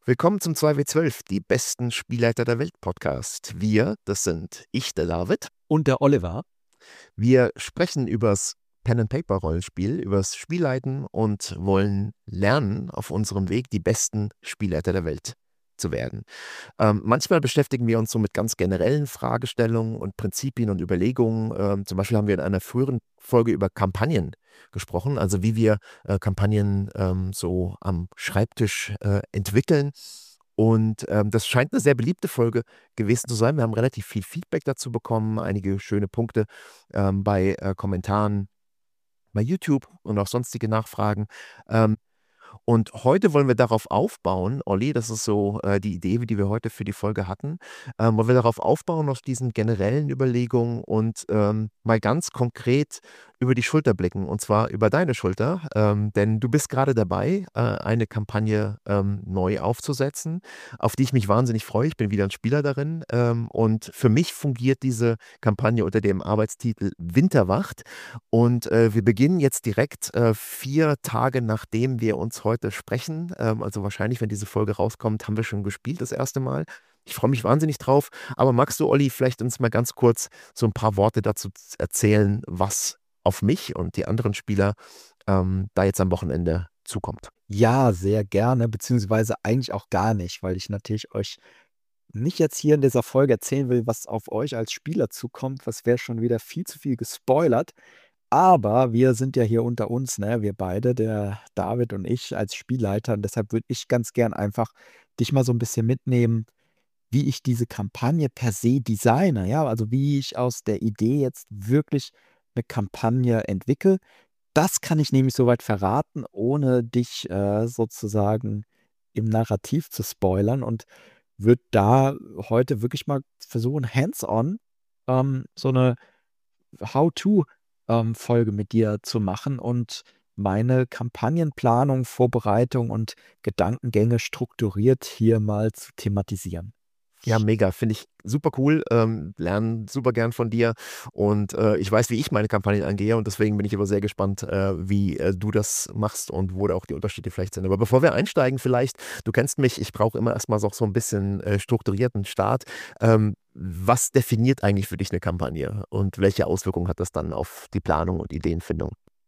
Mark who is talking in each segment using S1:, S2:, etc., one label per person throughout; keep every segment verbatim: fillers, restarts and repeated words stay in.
S1: Willkommen zum zwei W zwölf, die besten Spielleiter der Welt Podcast. Wir, das sind ich, der David.
S2: Und der Oliver.
S1: Wir sprechen übers Pen-and-Paper-Rollenspiel, übers Spielleiten und wollen lernen, auf unserem Weg die besten Spielleiter der Welt zu werden. Ähm, manchmal beschäftigen wir uns so mit ganz generellen Fragestellungen und Prinzipien und Überlegungen. Ähm, zum Beispiel haben wir in einer früheren Folge über Kampagnen gesprochen, also wie wir äh, Kampagnen ähm, so am Schreibtisch äh, entwickeln. Und ähm, das scheint eine sehr beliebte Folge gewesen zu sein. Wir haben relativ viel Feedback dazu bekommen, einige schöne Punkte ähm, bei äh, Kommentaren bei YouTube und auch sonstige Nachfragen. Ähm, und heute wollen wir darauf aufbauen, Olli, das ist so äh, die Idee, die wir heute für die Folge hatten, ähm, wollen wir darauf aufbauen, auf diesen generellen Überlegungen und ähm, mal ganz konkret über die Schulter blicken, und zwar über deine Schulter, ähm, denn du bist gerade dabei, äh, eine Kampagne ähm, neu aufzusetzen, auf die ich mich wahnsinnig freue. Ich bin wieder ein Spieler darin ähm, und für mich fungiert diese Kampagne unter dem Arbeitstitel Winterwacht. Und äh, wir beginnen jetzt direkt äh, vier Tage, nachdem wir uns heute sprechen. Ähm, also wahrscheinlich, wenn diese Folge rauskommt, haben wir schon gespielt das erste Mal. Ich freue mich wahnsinnig drauf. Aber magst du, Olli, vielleicht uns mal ganz kurz so ein paar Worte dazu z- erzählen, was auf mich und die anderen Spieler ähm, da jetzt am Wochenende zukommt?
S2: Ja, sehr gerne, beziehungsweise eigentlich auch gar nicht, weil ich natürlich euch nicht jetzt hier in dieser Folge erzählen will, was auf euch als Spieler zukommt. Was wäre schon wieder viel zu viel gespoilert. Aber wir sind ja hier unter uns, ne? Wir beide, der David und ich als Spielleiter. Und deshalb würde ich ganz gern einfach dich mal so ein bisschen mitnehmen, wie ich diese Kampagne per se designe. Ja, also wie ich aus der Idee jetzt wirklich eine Kampagne entwickle. Das kann ich nämlich soweit verraten, ohne dich, äh, sozusagen im Narrativ zu spoilern und würde da heute wirklich mal versuchen, hands-on, ähm, so eine How-to, ähm, Folge mit dir zu machen und meine Kampagnenplanung, Vorbereitung und Gedankengänge strukturiert hier mal zu thematisieren.
S1: Ja, mega, finde ich super cool, ähm, lernen super gern von dir und äh, ich weiß, wie ich meine Kampagnen angehe und deswegen bin ich aber sehr gespannt, äh, wie äh, du das machst und wo da auch die Unterschiede vielleicht sind. Aber bevor wir einsteigen vielleicht, du kennst mich, ich brauche immer erstmal so, so ein bisschen äh, strukturierten Start. Ähm, was definiert eigentlich für dich eine Kampagne und welche Auswirkungen hat das dann auf die Planung und Ideenfindung?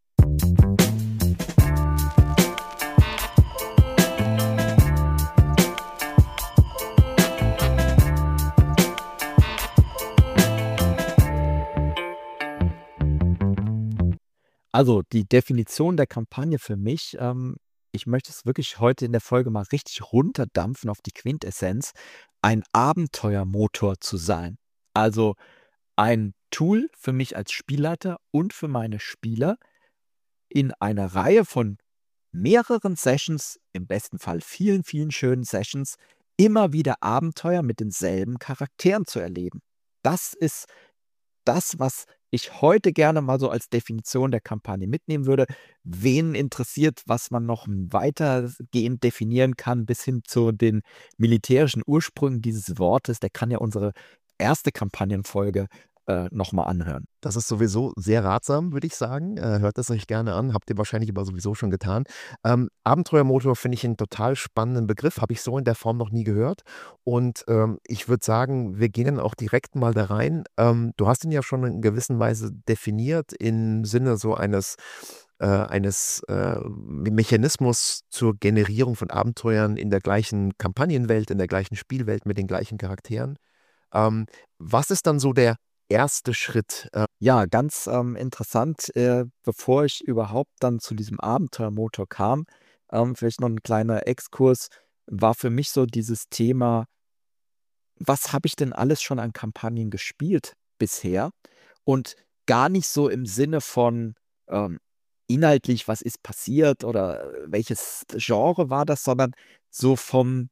S2: Also, die Definition der Kampagne für mich, ähm, ich möchte es wirklich heute in der Folge mal richtig runterdampfen auf die Quintessenz, ein Abenteuermotor zu sein. Also, ein Tool für mich als Spielleiter und für meine Spieler in einer Reihe von mehreren Sessions, im besten Fall vielen, vielen schönen Sessions, immer wieder Abenteuer mit denselben Charakteren zu erleben. Das ist das, was ich heute gerne mal so als Definition der Kampagne mitnehmen würde. Wen interessiert, was man noch weitergehend definieren kann, bis hin zu den militärischen Ursprüngen dieses Wortes, der kann ja unsere erste Kampagnenfolge äh, nochmal anhören.
S1: Das ist sowieso sehr ratsam, würde ich sagen. Äh, hört es euch gerne an. Habt ihr wahrscheinlich aber sowieso schon getan. Ähm, Abenteuermotor finde ich einen total spannenden Begriff. Habe ich so in der Form noch nie gehört. Und ähm, ich würde sagen, wir gehen dann auch direkt mal da rein. Ähm, du hast ihn ja schon in gewisser Weise definiert im Sinne so eines, äh, eines äh, Mechanismus zur Generierung von Abenteuern in der gleichen Kampagnenwelt, in der gleichen Spielwelt mit den gleichen Charakteren. Ähm, was ist dann so der erste Schritt? Äh,
S2: Ja, ganz ähm, interessant, äh, bevor ich überhaupt dann zu diesem Abenteuermotor kam, ähm, vielleicht noch ein kleiner Exkurs, war für mich so dieses Thema: Was habe ich denn alles schon an Kampagnen gespielt bisher? Und gar nicht so im Sinne von, ähm, inhaltlich, was ist passiert oder äh, welches Genre war das, sondern so vom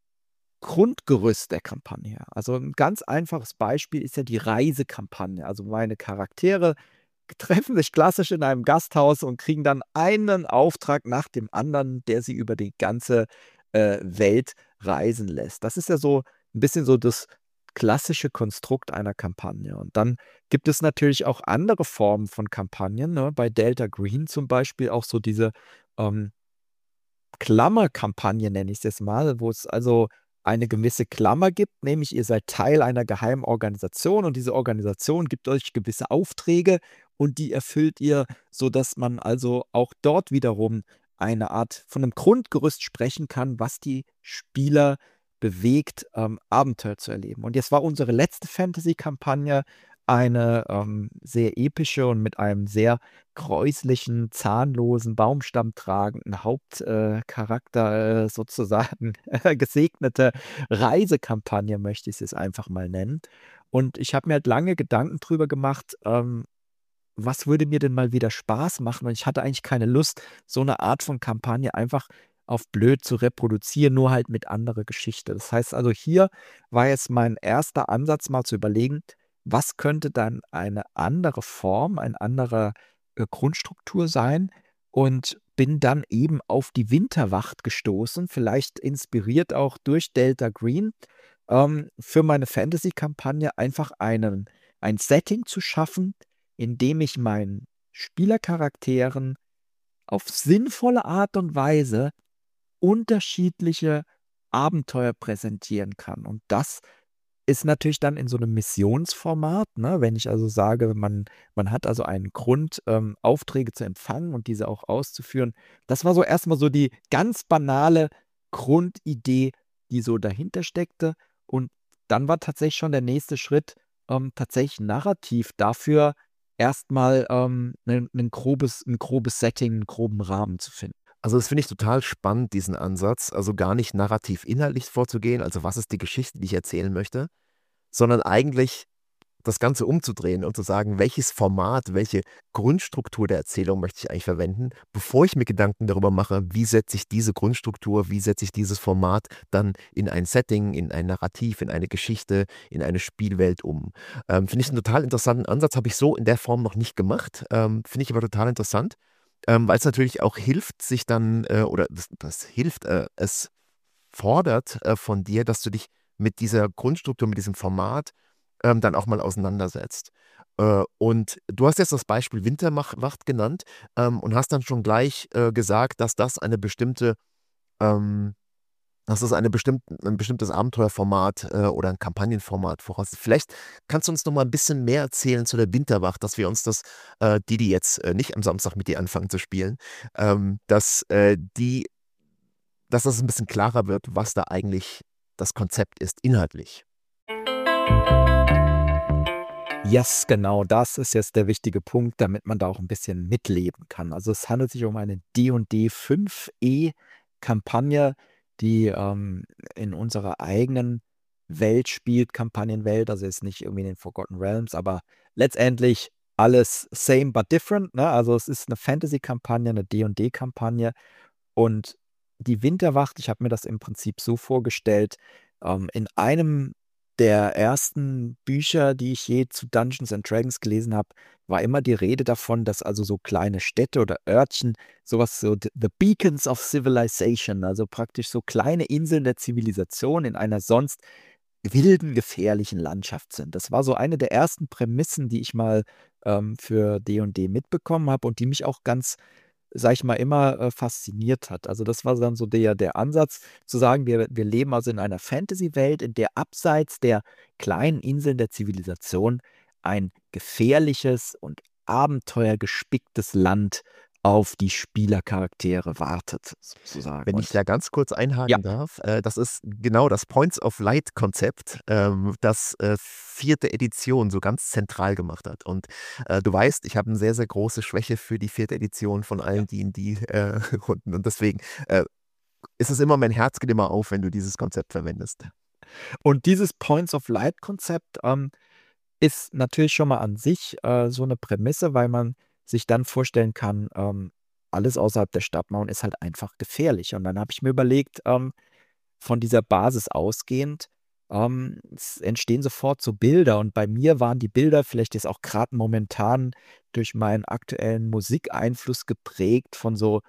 S2: Grundgerüst der Kampagne her. Also, 'n ganz einfaches Beispiel ist ja die Reisekampagne. Also, meine Charaktere treffen sich klassisch in einem Gasthaus und kriegen dann einen Auftrag nach dem anderen, der sie über die ganze, äh, Welt reisen lässt. Das ist ja so ein bisschen so das klassische Konstrukt einer Kampagne. Und dann gibt es natürlich auch andere Formen von Kampagnen, ne? Bei Delta Green zum Beispiel auch so diese, ähm Klammerkampagne, nenne ich es jetzt mal, wo es also eine gewisse Klammer gibt, nämlich ihr seid Teil einer geheimen Organisation und diese Organisation gibt euch gewisse Aufträge und die erfüllt ihr, sodass man also auch dort wiederum eine Art von einem Grundgerüst sprechen kann, was die Spieler bewegt, ähm, Abenteuer zu erleben. Und jetzt war unsere letzte Fantasy-Kampagne eine ähm, sehr epische und mit einem sehr gräuslichen, zahnlosen, Baumstamm tragenden Hauptcharakter äh, Charakter, äh, sozusagen gesegnete Reisekampagne, möchte ich es jetzt einfach mal nennen. Und ich habe mir halt lange Gedanken drüber gemacht, ähm, was würde mir denn mal wieder Spaß machen? Und ich hatte eigentlich keine Lust, so eine Art von Kampagne einfach auf blöd zu reproduzieren, nur halt mit anderer Geschichte. Das heißt also, hier war jetzt mein erster Ansatz, mal zu überlegen, was könnte dann eine andere Form, ein anderer äh, Grundstruktur sein? Und bin dann eben auf die Winterwacht gestoßen, vielleicht inspiriert auch durch Delta Green, ähm, für meine Fantasy-Kampagne einfach einen, ein Setting zu schaffen, indem ich meinen Spielercharakteren auf sinnvolle Art und Weise unterschiedliche Abenteuer präsentieren kann. Und das ist natürlich dann in so einem Missionsformat, ne? Wenn ich also sage, man, man hat also einen Grund, ähm, Aufträge zu empfangen und diese auch auszuführen. Das war so erstmal so die ganz banale Grundidee, die so dahinter steckte. Und dann war tatsächlich schon der nächste Schritt, ähm, tatsächlich narrativ dafür erstmal ähm, ein, ein grobes, ein grobes Setting, einen groben Rahmen zu finden.
S1: Also das finde ich total spannend, diesen Ansatz. Also gar nicht narrativ inhaltlich vorzugehen, also was ist die Geschichte, die ich erzählen möchte, sondern eigentlich das Ganze umzudrehen und zu sagen, welches Format, welche Grundstruktur der Erzählung möchte ich eigentlich verwenden, bevor ich mir Gedanken darüber mache, wie setze ich diese Grundstruktur, wie setze ich dieses Format dann in ein Setting, in ein Narrativ, in eine Geschichte, in eine Spielwelt um. Ähm, finde ich einen total interessanten Ansatz, habe ich so in der Form noch nicht gemacht, ähm, finde ich aber total interessant, ähm, weil es natürlich auch hilft, sich dann, äh, oder das, das hilft, äh, es fordert äh, von dir, dass du dich mit dieser Grundstruktur, mit diesem Format ähm, dann auch mal auseinandersetzt. Äh, und du hast jetzt das Beispiel Winterwacht genannt ähm, und hast dann schon gleich äh, gesagt, dass das eine bestimmte, ähm, dass das eine bestimmt, ein bestimmtes Abenteuerformat äh, oder ein Kampagnenformat voraussetzt. Vielleicht kannst du uns noch mal ein bisschen mehr erzählen zu der Winterwacht, dass wir uns das, äh, die, die jetzt äh, nicht am Samstag mit dir anfangen zu spielen, ähm, dass äh, die, dass das ein bisschen klarer wird, was da eigentlich das Konzept ist, inhaltlich.
S2: Yes, genau, das ist jetzt der wichtige Punkt, damit man da auch ein bisschen mitleben kann. Also, es handelt sich um eine D und D fünf E-Kampagne, die, ähm, in unserer eigenen Welt spielt, Kampagnenwelt, also jetzt nicht irgendwie in den Forgotten Realms, aber letztendlich alles same but different, ne? Also, es ist eine Fantasy-Kampagne, eine D und D-Kampagne und die Winterwacht, ich habe mir das im Prinzip so vorgestellt, ähm, in einem der ersten Bücher, die ich je zu Dungeons and Dragons gelesen habe, war immer die Rede davon, dass also so kleine Städte oder Örtchen, sowas so the the Beacons of Civilization, also praktisch so kleine Inseln der Zivilisation in einer sonst wilden, gefährlichen Landschaft sind. Das war so eine der ersten Prämissen, die ich mal, ähm, für D und D mitbekommen habe und die mich auch ganz, sage ich mal, immer, äh, fasziniert hat. Also, das war dann so der der Ansatz zu sagen, wir wir leben also in einer Fantasy-Welt, in der abseits der kleinen Inseln der Zivilisation ein gefährliches und abenteuergespicktes Land auf die Spielercharaktere wartet, sozusagen.
S1: Wenn ich
S2: Und
S1: da ganz kurz
S2: ja,
S1: einhaken darf, äh, das ist genau das Points of Light-Konzept, ähm, das äh, vierte Edition so ganz zentral gemacht hat. Und äh, du weißt, ich habe eine sehr, sehr große Schwäche für die vierte Edition von
S2: ja.
S1: allen D und D-Runden. Und deswegen äh, ist es immer, mein Herz geht immer auf, wenn du dieses Konzept verwendest.
S2: Und dieses Points of Light-Konzept, ähm, ist natürlich schon mal an sich, äh, so eine Prämisse, weil man sich dann vorstellen kann, ähm, alles außerhalb der Stadtmauern ist halt einfach gefährlich. Und dann habe ich mir überlegt, ähm, von dieser Basis ausgehend, ähm, es entstehen sofort so Bilder. Und bei mir waren die Bilder vielleicht jetzt auch gerade momentan durch meinen aktuellen Musikeinfluss geprägt von so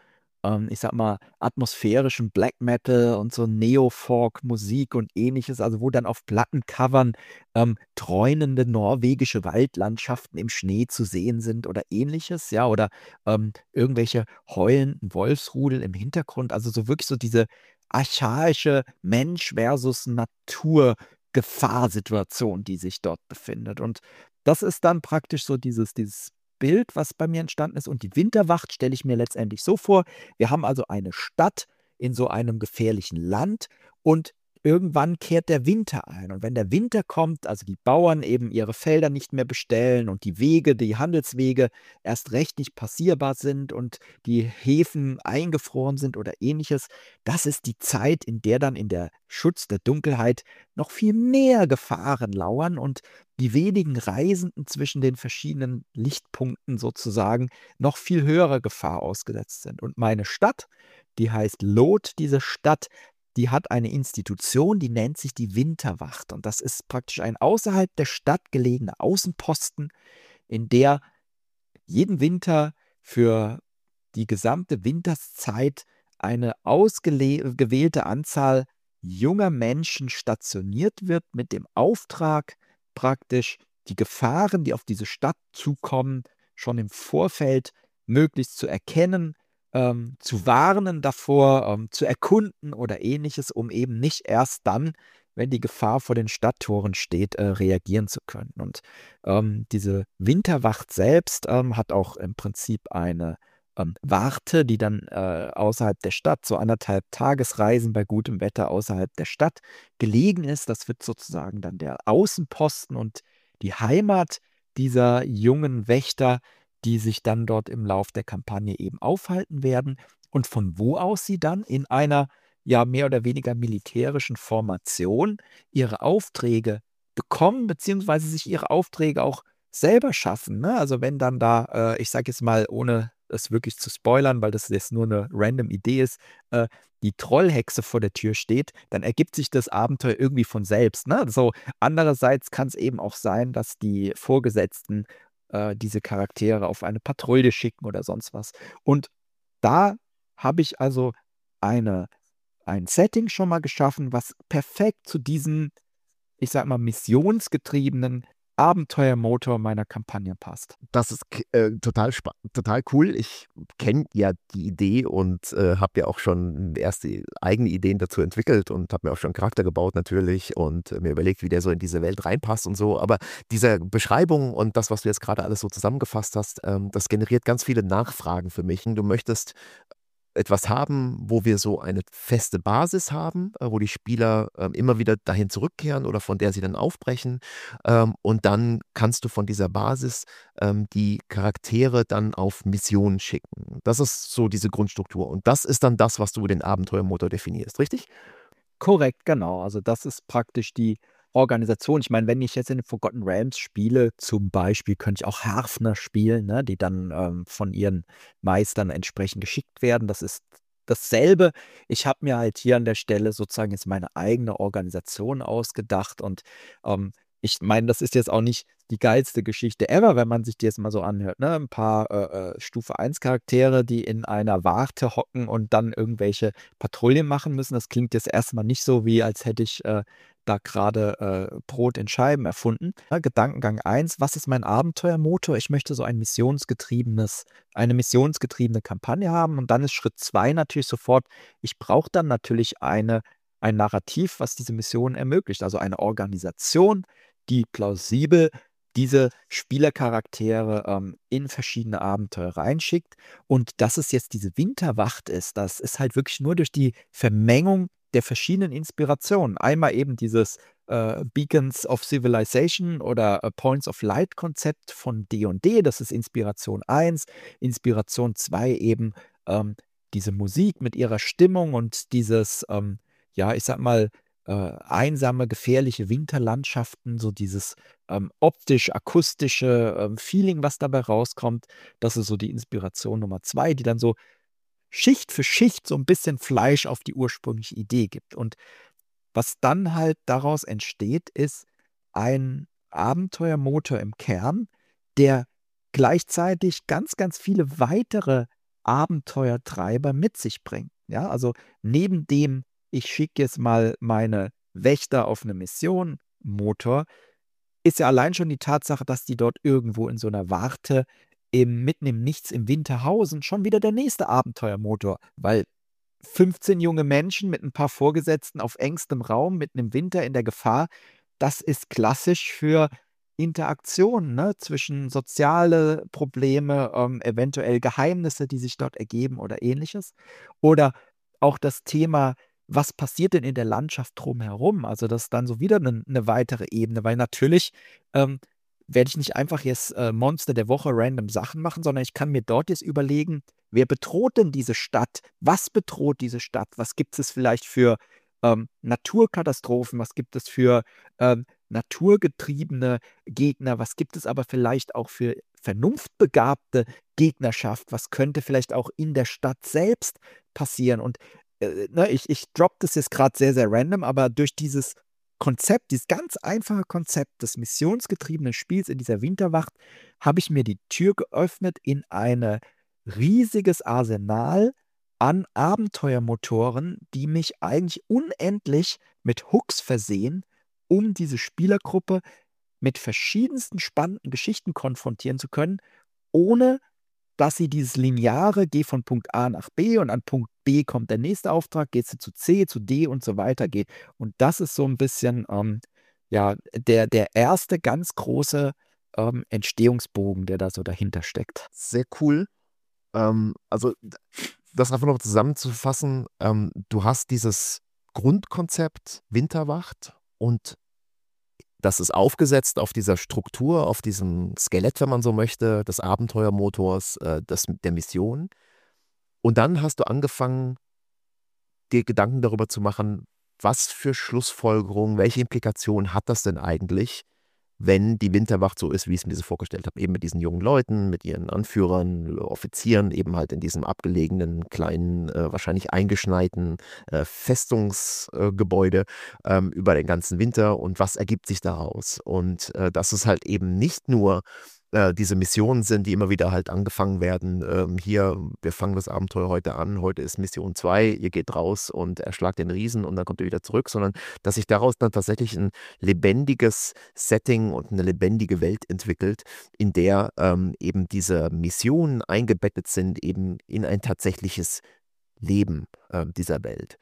S2: ähm, ich sag mal, atmosphärischen Black Metal und so Neo-Folk-Musik und Ähnliches, also wo dann auf Plattencovern ähm, träumende norwegische Waldlandschaften im Schnee zu sehen sind oder Ähnliches, ja, oder ähm, irgendwelche heulenden Wolfsrudel im Hintergrund, also so wirklich so diese archaische Mensch versus Natur-Gefahrsituation, die sich dort befindet. Und das ist dann praktisch so dieses, dieses Bild, was bei mir entstanden ist. Und die Winterwacht stelle ich mir letztendlich so vor: Wir haben also eine Stadt in so einem gefährlichen Land und irgendwann kehrt der Winter ein. Und wenn der Winter kommt, also die Bauern eben ihre Felder nicht mehr bestellen und die Wege, die Handelswege erst recht nicht passierbar sind und die Häfen eingefroren sind oder ähnliches, das ist die Zeit, in der dann in der Schutz der Dunkelheit noch viel mehr Gefahren lauern und die wenigen Reisenden zwischen den verschiedenen Lichtpunkten sozusagen noch viel höherer Gefahr ausgesetzt sind. Und meine Stadt, die heißt Loth, diese Stadt, die hat eine Institution, die nennt sich die Winterwacht. Und das ist praktisch ein außerhalb der Stadt gelegener Außenposten, in der jeden Winter für die gesamte Winterszeit eine ausgewählte Anzahl junger Menschen stationiert wird mit dem Auftrag, praktisch die Gefahren, die auf diese Stadt zukommen, schon im Vorfeld möglichst zu erkennen, ähm, zu warnen davor, ähm, zu erkunden oder ähnliches, um eben nicht erst dann, wenn die Gefahr vor den Stadttoren steht, äh, reagieren zu können. Und ähm, diese Winterwacht selbst ähm, hat auch im Prinzip eine ähm, Warte, die dann äh, außerhalb der Stadt, so anderthalb Tagesreisen bei gutem Wetter außerhalb der Stadt gelegen ist. Das wird sozusagen dann der Außenposten und die Heimat dieser jungen Wächter, die sich dann dort im Lauf der Kampagne eben aufhalten werden und von wo aus sie dann in einer ja mehr oder weniger militärischen Formation ihre Aufträge bekommen, beziehungsweise sich ihre Aufträge auch selber schaffen. Ne? Also wenn dann da, äh, ich sage jetzt mal, ohne es wirklich zu spoilern, weil das jetzt nur eine random Idee ist, äh, die Trollhexe vor der Tür steht, dann ergibt sich das Abenteuer irgendwie von selbst. Ne? So, andererseits kann es eben auch sein, dass die Vorgesetzten äh, diese Charaktere auf eine Patrouille schicken oder sonst was. Und da habe ich also eine, ein Setting schon mal geschaffen, was perfekt zu diesem, ich sag mal, missionsgetriebenen Abenteuermotor meiner Kampagne passt.
S1: Das ist k- äh, total spa total cool. Ich kenne ja die Idee und äh, habe ja auch schon erste eigene Ideen dazu entwickelt und habe mir auch schon einen Charakter gebaut natürlich und äh, mir überlegt, wie der so in diese Welt reinpasst und so. Aber diese Beschreibung und das, was du jetzt gerade alles so zusammengefasst hast, ähm, das generiert ganz viele Nachfragen für mich. Du möchtest etwas haben, wo wir so eine feste Basis haben, äh, wo die Spieler ähm, immer wieder dahin zurückkehren oder von der sie dann aufbrechen. Ähm, und dann kannst du von dieser Basis ähm, die Charaktere dann auf Missionen schicken. Das ist so diese Grundstruktur. Und das ist dann das, was du den Abenteuermotor definierst, richtig?
S2: Korrekt, genau. Also das ist praktisch die Organisation. Ich meine, wenn ich jetzt in den Forgotten Realms spiele, zum Beispiel, könnte ich auch Harfner spielen, ne, die dann ähm, von ihren Meistern entsprechend geschickt werden. Das ist dasselbe. Ich habe mir halt hier an der Stelle sozusagen jetzt meine eigene Organisation ausgedacht und ähm, ich meine, das ist jetzt auch nicht die geilste Geschichte ever, wenn man sich die jetzt mal so anhört. Ne? Ein paar äh, äh, Stufe eins Charaktere, die in einer Warte hocken und dann irgendwelche Patrouillen machen müssen. Das klingt jetzt erstmal nicht so, wie als hätte ich äh, da gerade äh, Brot in Scheiben erfunden. Ja, Gedankengang eins: Was ist mein Abenteuermotor? Ich möchte so ein missionsgetriebenes, eine missionsgetriebene Kampagne haben. Und dann ist Schritt zwei natürlich sofort, ich brauche dann natürlich eine, ein Narrativ, was diese Mission ermöglicht. Also eine Organisation, die plausibel diese Spielercharaktere ähm, in verschiedene Abenteuer reinschickt. Und dass es jetzt diese Winterwacht ist, das ist halt wirklich nur durch die Vermengung der verschiedenen Inspirationen. Einmal eben dieses äh, Beacons of Civilization oder äh, Points of Light Konzept von D und D, das ist Inspiration eins. Inspiration zwei eben ähm, diese Musik mit ihrer Stimmung und dieses, ähm, ja, ich sag mal, äh, einsame, gefährliche Winterlandschaften, so dieses ähm, optisch-akustische ähm, Feeling, was dabei rauskommt. Das ist so die Inspiration Nummer zwei, die dann so Schicht für Schicht so ein bisschen Fleisch auf die ursprüngliche Idee gibt. Und was dann halt daraus entsteht, ist ein Abenteuermotor im Kern, der gleichzeitig ganz, ganz viele weitere Abenteuertreiber mit sich bringt. Ja, also neben dem, ich schicke jetzt mal meine Wächter auf eine Mission, Motor, ist ja allein schon die Tatsache, dass die dort irgendwo in so einer Warte im mitten im Nichts im Winter hausen, schon wieder der nächste Abenteuermotor, weil fünfzehn junge Menschen mit ein paar Vorgesetzten auf engstem Raum mitten im Winter in der Gefahr, das ist klassisch für Interaktionen, ne, zwischen soziale Probleme, ähm, eventuell Geheimnisse, die sich dort ergeben oder Ähnliches. Oder auch das Thema, was passiert denn in der Landschaft drumherum? Also, das ist dann so wieder eine 'ne weitere Ebene, weil natürlich, ähm, werde ich nicht einfach jetzt, äh, Monster der Woche random Sachen machen, sondern ich kann mir dort jetzt überlegen: Wer bedroht denn diese Stadt? Was bedroht diese Stadt? Was gibt es vielleicht für, ähm, Naturkatastrophen? Was gibt es für, ähm, naturgetriebene Gegner? Was gibt es aber vielleicht auch für vernunftbegabte Gegnerschaft? Was könnte vielleicht auch in der Stadt selbst passieren? Und, äh, ne, ich ich droppe das jetzt gerade sehr, sehr random, aber durch dieses Konzept, dieses ganz einfache Konzept des missionsgetriebenen Spiels in dieser Winterwacht, habe ich mir die Tür geöffnet in eine riesiges Arsenal an Abenteuermotoren, die mich eigentlich unendlich mit Hooks versehen, um diese Spielergruppe mit verschiedensten spannenden Geschichten konfrontieren zu können, ohne dass sie dieses lineare, geh von Punkt A nach B und an Punkt B kommt der nächste Auftrag, gehst du zu C, zu D und so weiter geht. Und das ist so ein bisschen, ähm, ja, der der erste ganz große, ähm, Entstehungsbogen, der da so dahinter steckt.
S1: Sehr cool. Ähm, also, d das einfach noch zusammenzufassen, ähm, du hast dieses Grundkonzept Winterwacht und das ist aufgesetzt auf dieser Struktur, auf diesem Skelett, wenn man so möchte, des Abenteuermotors, äh, des der Mission. Und dann hast du angefangen, dir Gedanken darüber zu machen, was für Schlussfolgerungen, welche Implikationen hat das denn eigentlich, wenn die Winterwacht so ist, wie ich es mir so vorgestellt habe, eben mit diesen jungen Leuten, mit ihren Anführern, Offizieren, eben halt in diesem abgelegenen, kleinen, äh, wahrscheinlich eingeschneiten äh, Festungsgebäude ähm, über den ganzen Winter und was ergibt sich daraus? Und äh, dass es halt eben nicht nur äh, diese Missionen sind, die immer wieder halt angefangen werden. Ähm, hier, wir fangen das Abenteuer heute an, heute ist Mission zwei, ihr geht raus und erschlagt den Riesen und dann kommt ihr wieder zurück, sondern dass sich daraus dann tatsächlich ein lebendiges Setting und eine lebendige Welt entwickelt, in der ähm, eben diese Missionen eingebettet sind, eben in ein tatsächliches Leben äh, dieser Welt.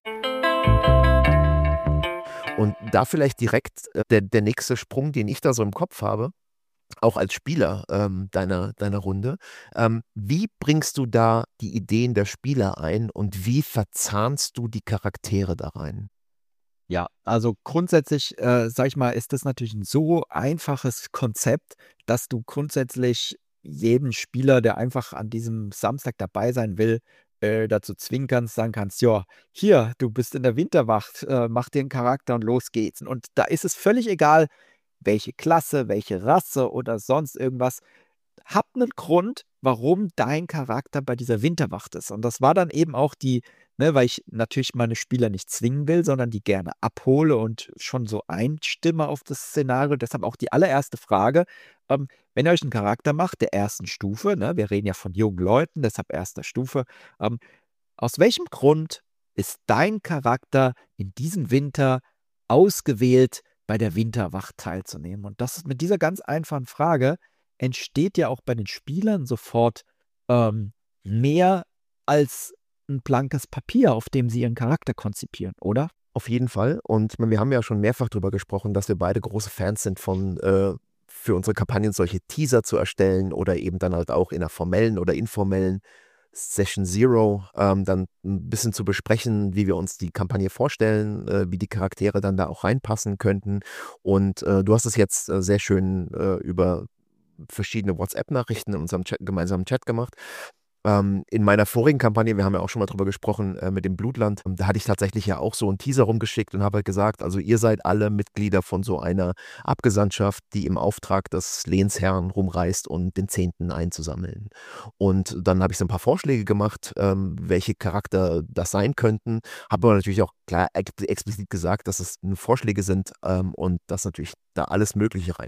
S1: Und da vielleicht direkt äh, der, der nächste Sprung, den ich da so im Kopf habe, auch als Spieler ähm, deiner, deiner Runde. Ähm, wie bringst du da die Ideen der Spieler ein und wie verzahnst du die Charaktere da rein?
S2: Ja, also grundsätzlich, äh, sage ich mal, ist das natürlich ein so einfaches Konzept, dass du grundsätzlich jeden Spieler, der einfach an diesem Samstag dabei sein will, äh, dazu zwingen kannst, sagen kannst: „Ja, hier, du bist in der Winterwacht, äh, mach dir 'n Charakter und los geht's.“ Und da ist es völlig egal, welche Klasse, welche Rasse oder sonst irgendwas. Hab 'nen Grund, warum dein Charakter bei dieser Winterwacht ist. Und das war dann eben auch die, ne, weil ich natürlich meine Spieler nicht zwingen will, sondern die gerne abhole und schon so einstimme auf das Szenario. Deshalb auch die allererste Frage, ähm, wenn ihr euch 'n Charakter macht der ersten Stufe, ne, wir reden ja von jungen Leuten, deshalb erster Stufe, ähm, aus welchem Grund ist dein Charakter in diesem Winter ausgewählt, bei der Winterwacht teilzunehmen? Und das ist mit dieser ganz einfachen Frage entsteht ja auch bei den Spielern sofort, ähm, mehr als ein blankes Papier, auf dem sie ihren Charakter konzipieren, oder?
S1: Auf jeden Fall. Und ich meine, wir haben ja schon mehrfach darüber gesprochen, dass wir beide große Fans sind von, äh, für unsere Kampagnen solche Teaser zu erstellen oder eben dann halt auch in einer formellen oder informellen Session Zero ähm, dann ein bisschen zu besprechen, wie wir uns die Kampagne vorstellen, äh, wie die Charaktere dann da auch reinpassen könnten. Und äh, du hast es jetzt äh, sehr schön äh, über verschiedene WhatsApp-Nachrichten in unserem Chat, gemeinsamen Chat gemacht. Ähm, in meiner vorigen Kampagne, wir haben ja auch schon mal drüber gesprochen, äh, mit dem Blutland, ähm, da hatte ich tatsächlich ja auch so einen Teaser rumgeschickt und habe halt gesagt, also ihr seid alle Mitglieder von so einer Abgesandtschaft, die im Auftrag des Lehnsherrn rumreist und den Zehnten einzusammeln. Und dann habe ich so ein paar Vorschläge gemacht, ähm, welche Charakter das sein könnten, habe aber natürlich auch klar ex explizit gesagt, dass es nur Vorschläge sind ähm, und dass natürlich da alles Mögliche rein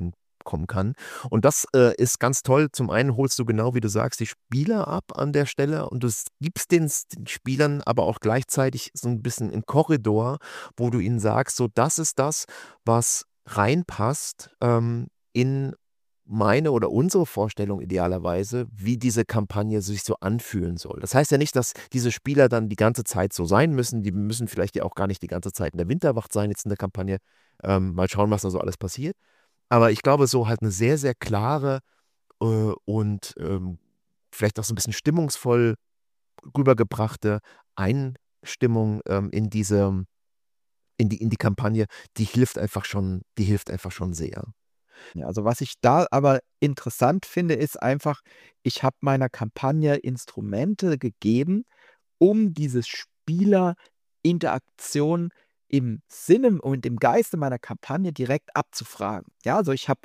S1: kommen kann. Und das äh, ist ganz toll. Zum einen holst du genau, wie du sagst, die Spieler ab an der Stelle und du s- gibst den, S- den Spielern aber auch gleichzeitig so ein bisschen einen Korridor, wo du ihnen sagst, so das ist das, was reinpasst ähm, in meine oder unsere Vorstellung idealerweise, wie diese Kampagne sich so anfühlen soll. Das heißt ja nicht, dass diese Spieler dann die ganze Zeit so sein müssen. Die müssen vielleicht ja auch gar nicht die ganze Zeit in der Winterwacht sein, jetzt in der Kampagne. Ähm, mal schauen, was da so alles passiert. Aber ich glaube, so halt eine sehr, sehr klare äh, und ähm, vielleicht auch so ein bisschen stimmungsvoll rübergebrachte Einstimmung ähm, in diese, in die, in die Kampagne, die hilft einfach schon, die hilft einfach schon sehr.
S2: Ja, also was ich da aber interessant finde, ist einfach, ich habe meiner Kampagne Instrumente gegeben, um diese Spielerinteraktion im Sinne und im Geiste meiner Kampagne direkt abzufragen. Ja, also ich habe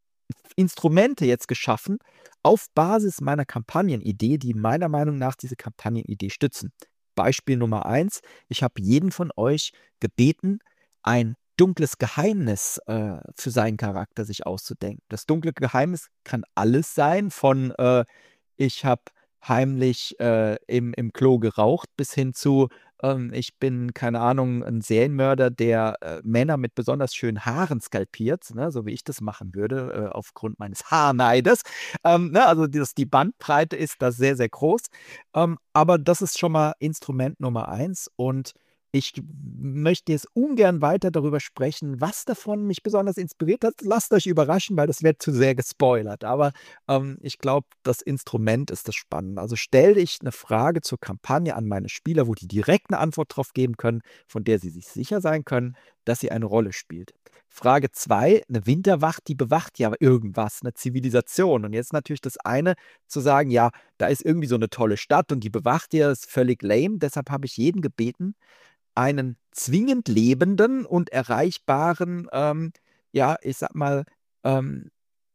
S2: Instrumente jetzt geschaffen auf Basis meiner Kampagnenidee, die meiner Meinung nach diese Kampagnenidee stützen. Beispiel Nummer eins: Ich habe jeden von euch gebeten, ein dunkles Geheimnis, äh, für seinen Charakter sich auszudenken. Das dunkle Geheimnis kann alles sein, von, äh, ich habe heimlich, äh, im im Klo geraucht, bis hin zu, ähm, ich bin, keine Ahnung, ein Serienmörder, der, äh, Männer mit besonders schönen Haaren skalpiert, ne, so wie ich das machen würde, äh, aufgrund meines Haarneides. Ähm, ne, also das die Bandbreite ist da sehr, sehr groß. Ähm, aber das ist schon mal Instrument Nummer eins und ich möchte jetzt ungern weiter darüber sprechen, was davon mich besonders inspiriert hat. Lasst euch überraschen, weil das wird zu sehr gespoilert. Aber ähm, ich glaube, das Instrument ist das Spannende. Also stelle ich eine Frage zur Kampagne an meine Spieler, wo die direkt eine Antwort drauf geben können, von der sie sich sicher sein können, dass sie eine Rolle spielt. Frage zwei: Eine Winterwacht, die bewacht ja irgendwas, eine Zivilisation. Und jetzt natürlich das eine zu sagen, ja, da ist irgendwie so eine tolle Stadt und die bewacht ihr, ist völlig lame. Deshalb habe ich jeden gebeten, einen zwingend lebenden und erreichbaren, ähm, ja, ich sag mal, ähm,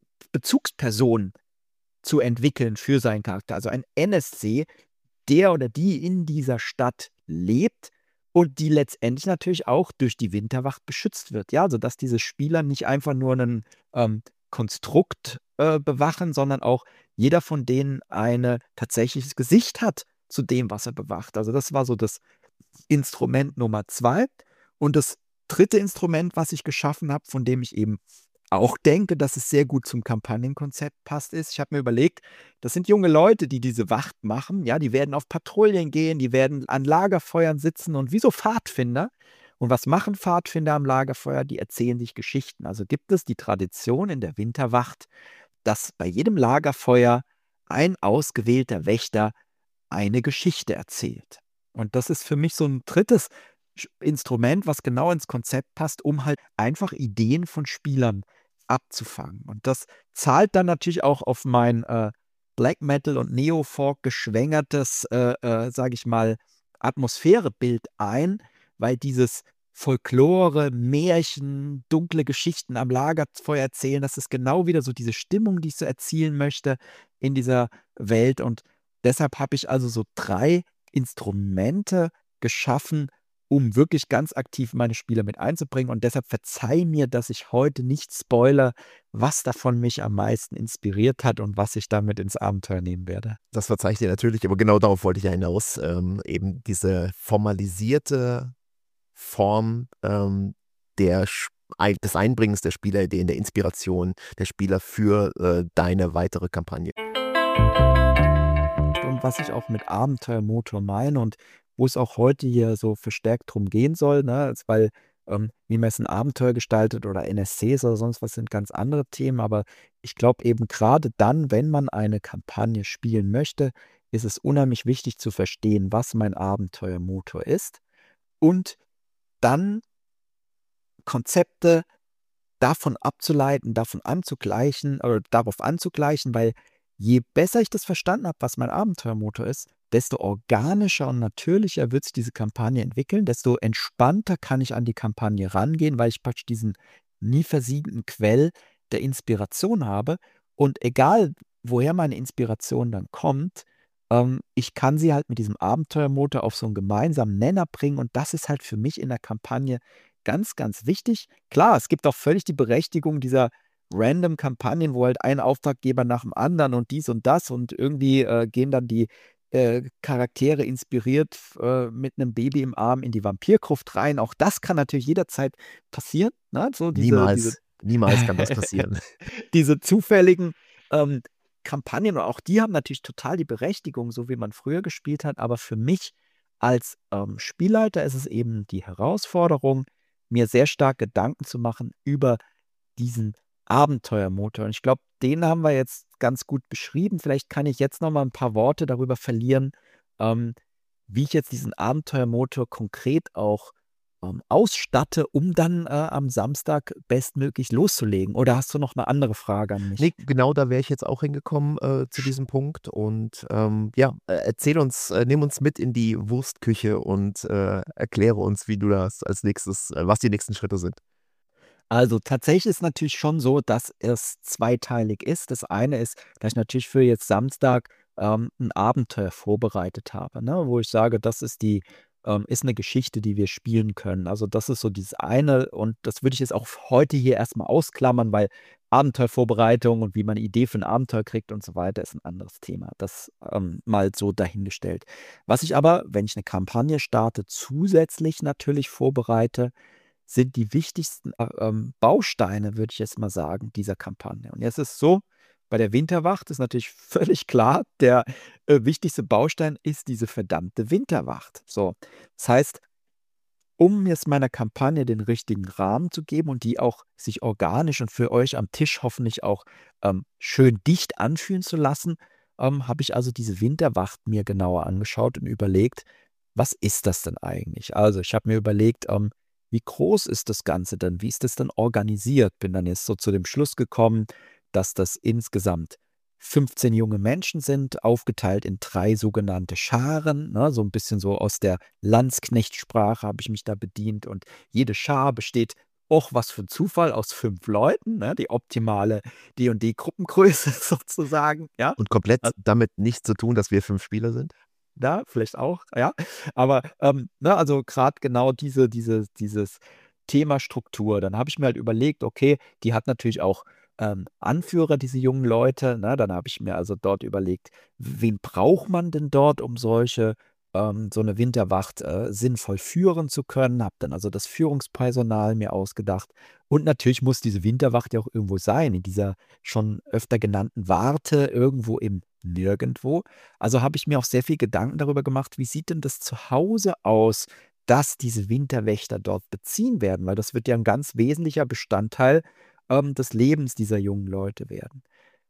S2: Bezugsperson zu entwickeln für seinen Charakter. Also ein N S C, der oder die in dieser Stadt lebt und die letztendlich natürlich auch durch die Winterwacht beschützt wird. Ja, sodass diese Spieler nicht einfach nur ein ähm, Konstrukt äh, bewachen, sondern auch jeder von denen ein tatsächliches Gesicht hat zu dem, was er bewacht. Also das war so das Instrument Nummer zwei. Und das dritte Instrument, was ich geschaffen habe, von dem ich eben auch denke, dass es sehr gut zum Kampagnenkonzept passt, ist, ich habe mir überlegt, das sind junge Leute, die diese Wacht machen. Ja, die werden auf Patrouillen gehen, die werden an Lagerfeuern sitzen und wie so Pfadfinder. Und was machen Pfadfinder am Lagerfeuer? Die erzählen sich Geschichten. Also gibt es die Tradition in der Winterwacht, dass bei jedem Lagerfeuer ein ausgewählter Wächter eine Geschichte erzählt. Und das ist für mich so ein drittes Sch Instrument, was genau ins Konzept passt, um halt einfach Ideen von Spielern abzufangen. Und das zahlt dann natürlich auch auf mein, äh, Black Metal und Neofolk geschwängertes, äh, äh, sage ich mal, Atmosphärebild ein, weil dieses Folklore, Märchen, dunkle Geschichten am Lagerfeuer erzählen, das ist genau wieder so diese Stimmung, die ich so erzielen möchte in dieser Welt. Und deshalb habe ich also so drei Instrumente geschaffen, um wirklich ganz aktiv meine Spieler mit einzubringen. Und deshalb verzeih mir, dass ich heute nicht spoilere, was davon mich am meisten inspiriert hat und was ich damit ins Abenteuer nehmen werde.
S1: Das verzeihe ich dir natürlich, aber genau darauf wollte ich ja hinaus. Ähm, eben diese formalisierte Form ähm, der, Sch- ein- des Einbringens der Spielerideen, der Inspiration der Spieler für äh, deine weitere Kampagne.
S2: Und was ich auch mit Abenteuermotor meine und wo es auch heute hier so verstärkt drum gehen soll, ne, ist, weil, ähm, wie man jetzt 'n Abenteuer gestaltet oder N S Cs oder sonst was sind ganz andere Themen, aber ich glaube eben gerade dann, wenn man eine Kampagne spielen möchte, ist es unheimlich wichtig zu verstehen, was mein Abenteuermotor ist und dann Konzepte davon abzuleiten, davon anzugleichen oder darauf anzugleichen, weil je besser ich das verstanden habe, was mein Abenteuermotor ist, desto organischer und natürlicher wird sich diese Kampagne entwickeln, desto entspannter kann ich an die Kampagne rangehen, weil ich praktisch diesen nie versiegenden Quell der Inspiration habe. Und egal, woher meine Inspiration dann kommt, ähm, ich kann sie halt mit diesem Abenteuermotor auf so einen gemeinsamen Nenner bringen. Und das ist halt für mich in der Kampagne ganz, ganz wichtig. Klar, es gibt auch völlig die Berechtigung dieser random Kampagnen, wo halt ein Auftraggeber nach dem anderen und dies und das und irgendwie äh, gehen dann die äh, Charaktere inspiriert äh, mit einem Baby im Arm in die Vampirgruft rein. Auch das kann natürlich jederzeit passieren. Ne? So diese, diese,
S1: Niemals, niemals kann das passieren.
S2: diese zufälligen ähm, Kampagnen, und auch die haben natürlich total die Berechtigung, so wie man früher gespielt hat. Aber für mich als ähm, Spielleiter ist es eben die Herausforderung, mir sehr stark Gedanken zu machen über diesen Abenteuermotor. Und ich glaube, den haben wir jetzt ganz gut beschrieben. Vielleicht kann ich jetzt noch mal ein paar Worte darüber verlieren, ähm, wie ich jetzt diesen Abenteuermotor konkret auch ähm, ausstatte, um dann äh, am Samstag bestmöglich loszulegen. Oder hast du noch eine andere Frage an
S1: Nee,
S2: mich?
S1: genau da wäre ich jetzt auch hingekommen äh, zu diesem Punkt. Und ähm, ja, äh, erzähl uns, äh, nimm uns mit in die Wurstküche und äh, erkläre uns, wie du das als nächstes, äh, was die nächsten Schritte sind.
S2: Also tatsächlich ist natürlich schon so, dass es zweiteilig ist. Das eine ist, dass ich natürlich für jetzt Samstag ähm, ein Abenteuer vorbereitet habe, ne? Wo ich sage, das ist die, ähm, ist eine Geschichte, die wir spielen können. Also das ist so dieses eine und das würde ich jetzt auch heute hier erstmal ausklammern, weil Abenteuervorbereitung und wie man eine Idee für ein Abenteuer kriegt und so weiter ist ein anderes Thema. Das ähm, mal so dahingestellt. Was ich aber, wenn ich eine Kampagne starte, zusätzlich natürlich vorbereite, sind die wichtigsten äh, ähm, Bausteine, würde ich jetzt mal sagen, dieser Kampagne. Und jetzt ist es so, bei der Winterwacht ist natürlich völlig klar, der äh, wichtigste Baustein ist diese verdammte Winterwacht. So, das heißt, um jetzt meiner Kampagne den richtigen Rahmen zu geben und die auch sich organisch und für euch am Tisch hoffentlich auch ähm, schön dicht anfühlen zu lassen, ähm, habe ich also diese Winterwacht mir genauer angeschaut und überlegt, was ist das denn eigentlich? Also ich habe mir überlegt, ähm, wie groß ist das Ganze denn? Wie ist das denn organisiert? Bin dann jetzt so zu dem Schluss gekommen, dass das insgesamt fünfzehn junge Menschen sind, aufgeteilt in drei sogenannte Scharen, ne? So ein bisschen so aus der Landsknechtsprache habe ich mich da bedient. Und jede Schar besteht, auch was für ein Zufall, aus fünf Leuten, ne? Die optimale D und D-Gruppengröße sozusagen, ja.
S1: Und komplett damit nichts zu tun, dass wir fünf Spieler sind?
S2: Da vielleicht auch, ja. Aber, ähm, ne, also gerade genau diese diese dieses Thema Struktur. Dann habe ich mir halt überlegt, okay, die hat natürlich auch, ähm, Anführer, diese jungen Leute, ne? Dann habe ich mir also dort überlegt, wen braucht man denn dort, um solche ähm, so eine Winterwacht, äh, sinnvoll führen zu können. Habe dann also das Führungspersonal mir ausgedacht. Und natürlich muss diese Winterwacht ja auch irgendwo sein, in dieser schon öfter genannten Warte, irgendwo im Nirgendwo. Also habe ich mir auch sehr viel Gedanken darüber gemacht, wie sieht denn das Zuhause aus, das diese Winterwächter dort beziehen werden, weil das wird ja ein ganz wesentlicher Bestandteil, ähm, des Lebens dieser jungen Leute werden.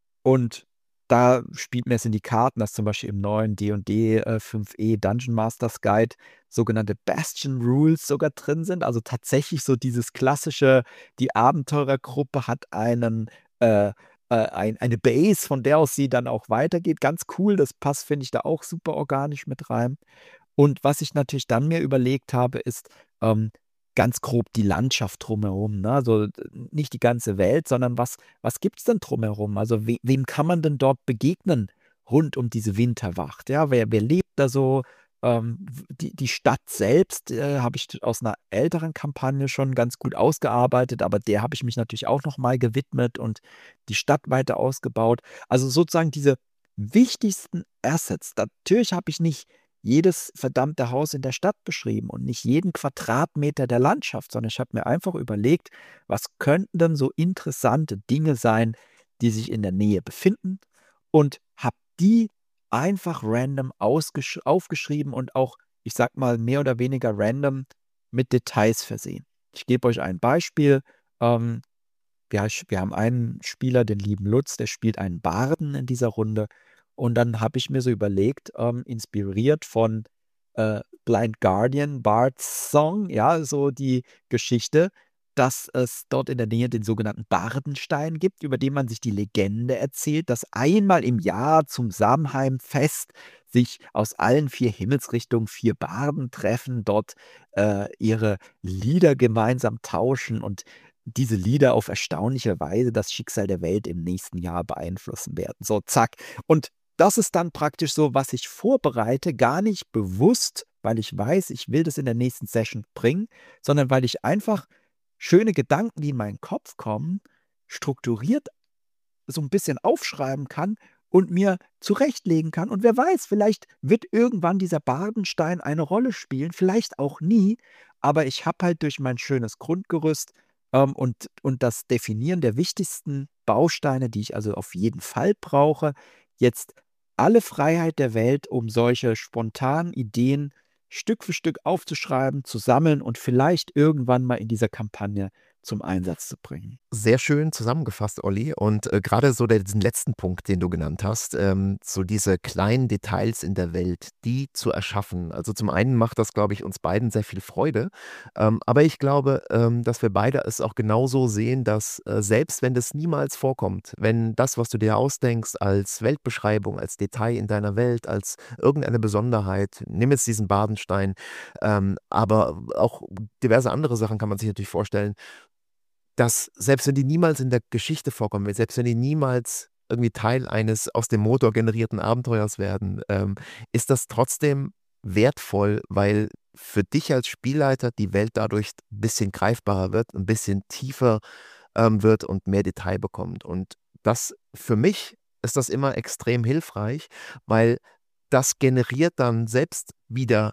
S2: Und da spielt mir es in die Karten, dass zum Beispiel im neuen D und D, äh, fünf E Dungeon Masters Guide sogenannte Bastion Rules sogar drin sind. Also tatsächlich so dieses klassische, die Abenteurergruppe hat einen, äh, äh, ein eine Base, von der aus sie dann auch weitergeht. Ganz cool, das passt, finde ich, da auch super organisch mit rein. Und was ich natürlich dann mir überlegt habe, ist, ähm, ganz grob die Landschaft drumherum, ne? Also, d nicht die ganze Welt, sondern was was gibt's denn drumherum? Also, we wem kann man denn dort begegnen rund um diese Winterwacht? Ja, wer wer lebt da so? Ähm, w die die Stadt selbst, äh, habe ich aus einer älteren Kampagne schon ganz gut ausgearbeitet, aber der habe ich mich natürlich auch noch mal gewidmet und die Stadt weiter ausgebaut. Also, sozusagen diese wichtigsten Assets. Natürlich habe ich nicht jedes verdammte Haus in der Stadt beschrieben und nicht jeden Quadratmeter der Landschaft, sondern ich habe mir einfach überlegt, was könnten denn so interessante Dinge sein, die sich in der Nähe befinden und habe die einfach random ausgesch aufgeschrieben und auch, ich sag mal, mehr oder weniger random mit Details versehen. Ich gebe euch ein Beispiel. Ähm, wir, hasch- wir haben einen Spieler, den lieben Lutz, der spielt einen Barden in dieser Runde. Und dann habe ich mir so überlegt, ähm, inspiriert von äh, Blind Guardian, Bard's Song, ja, so die Geschichte, dass es dort in der Nähe den sogenannten Bardenstein gibt, über den man sich die Legende erzählt, dass einmal im Jahr zum Samhain-Fest sich aus allen vier Himmelsrichtungen vier Barden treffen, dort äh, ihre Lieder gemeinsam tauschen und diese Lieder auf erstaunliche Weise das Schicksal der Welt im nächsten Jahr beeinflussen werden. So, zack. Und das ist dann praktisch so, was ich vorbereite, gar nicht bewusst, weil ich weiß, ich will das in der nächsten Session bringen, sondern weil ich einfach schöne Gedanken, die in meinen Kopf kommen, strukturiert so ein bisschen aufschreiben kann und mir zurechtlegen kann. Und wer weiß, vielleicht wird irgendwann dieser Bardenstein eine Rolle spielen, vielleicht auch nie. Aber ich habe halt durch mein schönes Grundgerüst ähm, und, und das Definieren der wichtigsten Bausteine, die ich also auf jeden Fall brauche, jetzt alle Freiheit der Welt, um solche spontanen Ideen Stück für Stück aufzuschreiben, zu sammeln und vielleicht irgendwann mal in dieser Kampagne zum Einsatz zu bringen.
S1: Sehr schön zusammengefasst, Olli. Und äh, gerade so der, diesen letzten Punkt, den du genannt hast, ähm, so diese kleinen Details in der Welt, die zu erschaffen. Also zum einen macht das, glaube ich, uns beiden sehr viel Freude. Ähm, aber ich glaube, ähm, dass wir beide es auch genauso sehen, dass äh, selbst wenn das niemals vorkommt, wenn das, was du dir ausdenkst, als Weltbeschreibung, als Detail in deiner Welt, als irgendeine Besonderheit, nimm jetzt diesen Bardenstein, ähm, aber auch diverse andere Sachen kann man sich natürlich vorstellen, dass selbst wenn die niemals in der Geschichte vorkommen, selbst wenn die niemals irgendwie Teil eines aus dem Motor generierten Abenteuers werden, ähm, ist das trotzdem wertvoll, weil für dich als Spielleiter die Welt dadurch ein bisschen greifbarer wird, ein bisschen tiefer ähm, wird und mehr Detail bekommt. Und das für mich ist das immer extrem hilfreich, weil das generiert dann selbst wieder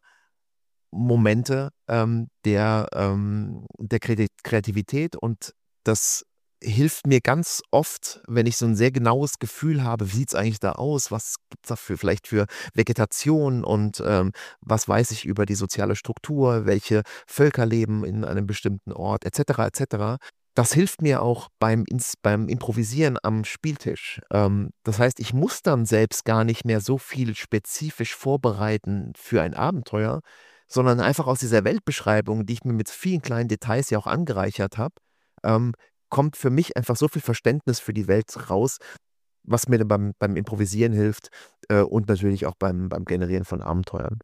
S1: Momente ähm, der, ähm, der Kreati- Kreativität, und das hilft mir ganz oft, wenn ich so ein sehr genaues Gefühl habe, wie sieht es eigentlich da aus, was gibt es da für, vielleicht für Vegetation, und ähm, was weiß ich über die soziale Struktur, welche Völker leben in einem bestimmten Ort, et cetera et cetera. Das hilft mir auch beim, Ins beim Improvisieren am Spieltisch. Ähm, das heißt, ich muss dann selbst gar nicht mehr so viel spezifisch vorbereiten für ein Abenteuer, sondern einfach aus dieser Weltbeschreibung, die ich mir mit vielen kleinen Details ja auch angereichert habe, ähm, kommt für mich einfach so viel Verständnis für die Welt raus, was mir dann beim, beim Improvisieren hilft, äh, und natürlich auch beim, beim Generieren von Abenteuern.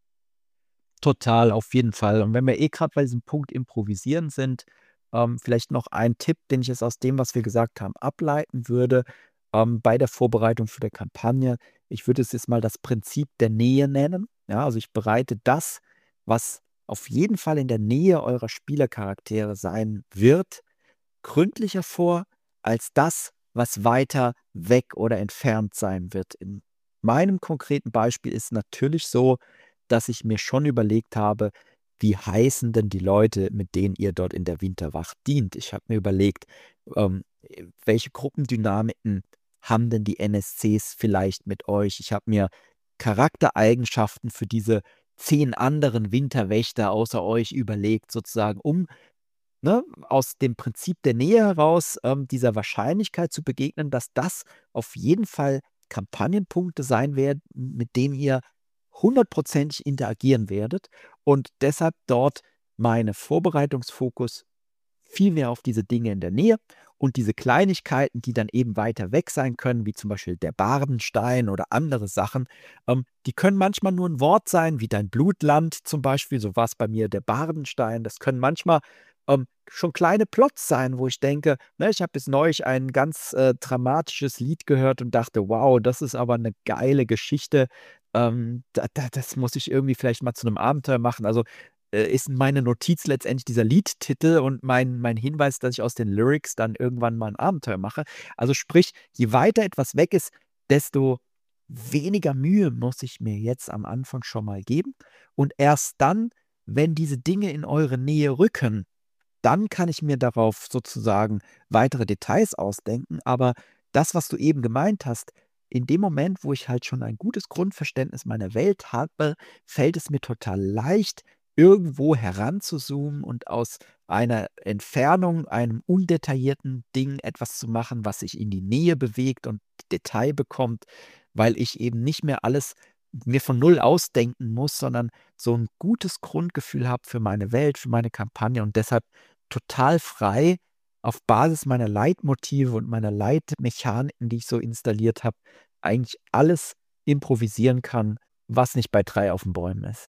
S2: Total, auf jeden Fall. Und wenn wir eh gerade bei diesem Punkt Improvisieren sind, ähm, vielleicht noch ein Tipp, den ich jetzt aus dem, was wir gesagt haben, ableiten würde, ähm, bei der Vorbereitung für die Kampagne. Ich würde es jetzt mal das Prinzip der Nähe nennen. Ja, also ich bereite das, was auf jeden Fall in der Nähe eurer Spielercharaktere sein wird, gründlicher vor als das, was weiter weg oder entfernt sein wird. In meinem konkreten Beispiel ist natürlich so, dass ich mir schon überlegt habe, wie heißen denn die Leute, mit denen ihr dort in der Winterwacht dient? Ich habe mir überlegt, ähm, äh, welche Gruppendynamiken haben denn die N S Cs vielleicht mit euch? Ich habe mir Charaktereigenschaften für diese zehn anderen Winterwächter außer euch überlegt, sozusagen, um ne, aus dem Prinzip der Nähe heraus, ähm, dieser Wahrscheinlichkeit zu begegnen, dass das auf jeden Fall Kampagnenpunkte sein werden, mit denen ihr hundertprozentig interagieren werdet und deshalb dort meine Vorbereitungsfokus viel mehr auf diese Dinge in der Nähe und diese Kleinigkeiten, die dann eben weiter weg sein können, wie zum Beispiel der Bardenstein oder andere Sachen, ähm, die können manchmal nur ein Wort sein, wie dein Blutland zum Beispiel, so war es bei mir der Bardenstein. Das können manchmal ähm, schon kleine Plots sein, wo ich denke, ne, ich habe bis neulich ein ganz äh, dramatisches Lied gehört und dachte, wow, das ist aber eine geile Geschichte. Ähm, da, da, das muss ich irgendwie vielleicht mal zu einem Abenteuer machen. Also äh, ist meine Notiz letztendlich dieser Liedtitel und mein, mein Hinweis, dass ich aus den Lyrics dann irgendwann mal ein Abenteuer mache. Also sprich, je weiter etwas weg ist, desto weniger Mühe muss ich mir jetzt am Anfang schon mal geben. Und erst dann, wenn diese Dinge in eure Nähe rücken, dann kann ich mir darauf sozusagen weitere Details ausdenken. Aber das, was du eben gemeint hast, in dem Moment, wo ich halt schon ein gutes Grundverständnis meiner Welt habe, fällt es mir total leicht, irgendwo heranzuzoomen und aus einer Entfernung, einem undetaillierten Ding etwas zu machen, was sich in die Nähe bewegt und Detail bekommt, weil ich eben nicht mehr alles mir von null ausdenken muss, sondern so ein gutes Grundgefühl habe für meine Welt, für meine Kampagne und deshalb total frei auf Basis meiner Leitmotive und meiner Leitmechaniken, die ich so installiert habe, eigentlich alles improvisieren kann, was nicht bei drei auf den Bäumen ist.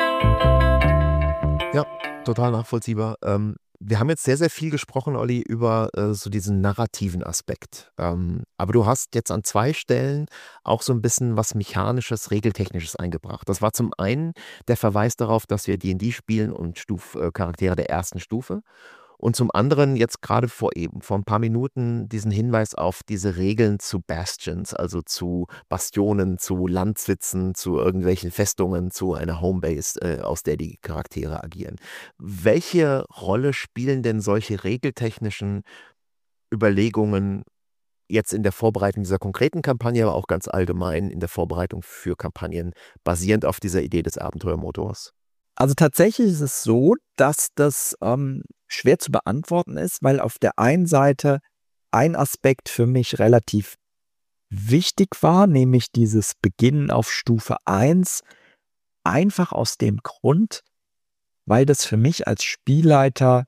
S1: Ja, total nachvollziehbar. Ähm, wir haben jetzt sehr, sehr viel gesprochen, Olli, über äh, so diesen narrativen Aspekt. Ähm, aber du hast jetzt an zwei Stellen auch so ein bisschen was Mechanisches, Regeltechnisches eingebracht. Das war zum einen der Verweis darauf, dass wir D und D spielen und Stuf, äh, Charaktere der ersten Stufe. Und zum anderen jetzt gerade vor eben vor ein paar Minuten diesen Hinweis auf diese Regeln zu Bastions, also zu Bastionen, zu Landsitzen, zu irgendwelchen Festungen, zu einer Homebase, äh, aus der die Charaktere agieren. Welche Rolle spielen denn solche regeltechnischen Überlegungen jetzt in der Vorbereitung dieser konkreten Kampagne, aber auch ganz allgemein in der Vorbereitung für Kampagnen, basierend auf dieser Idee des Abenteuermotors?
S2: Also tatsächlich ist es so, dass das ähm, schwer zu beantworten ist, weil auf der einen Seite ein Aspekt für mich relativ wichtig war, nämlich dieses Beginnen auf Stufe eins, einfach aus dem Grund, weil das für mich als Spielleiter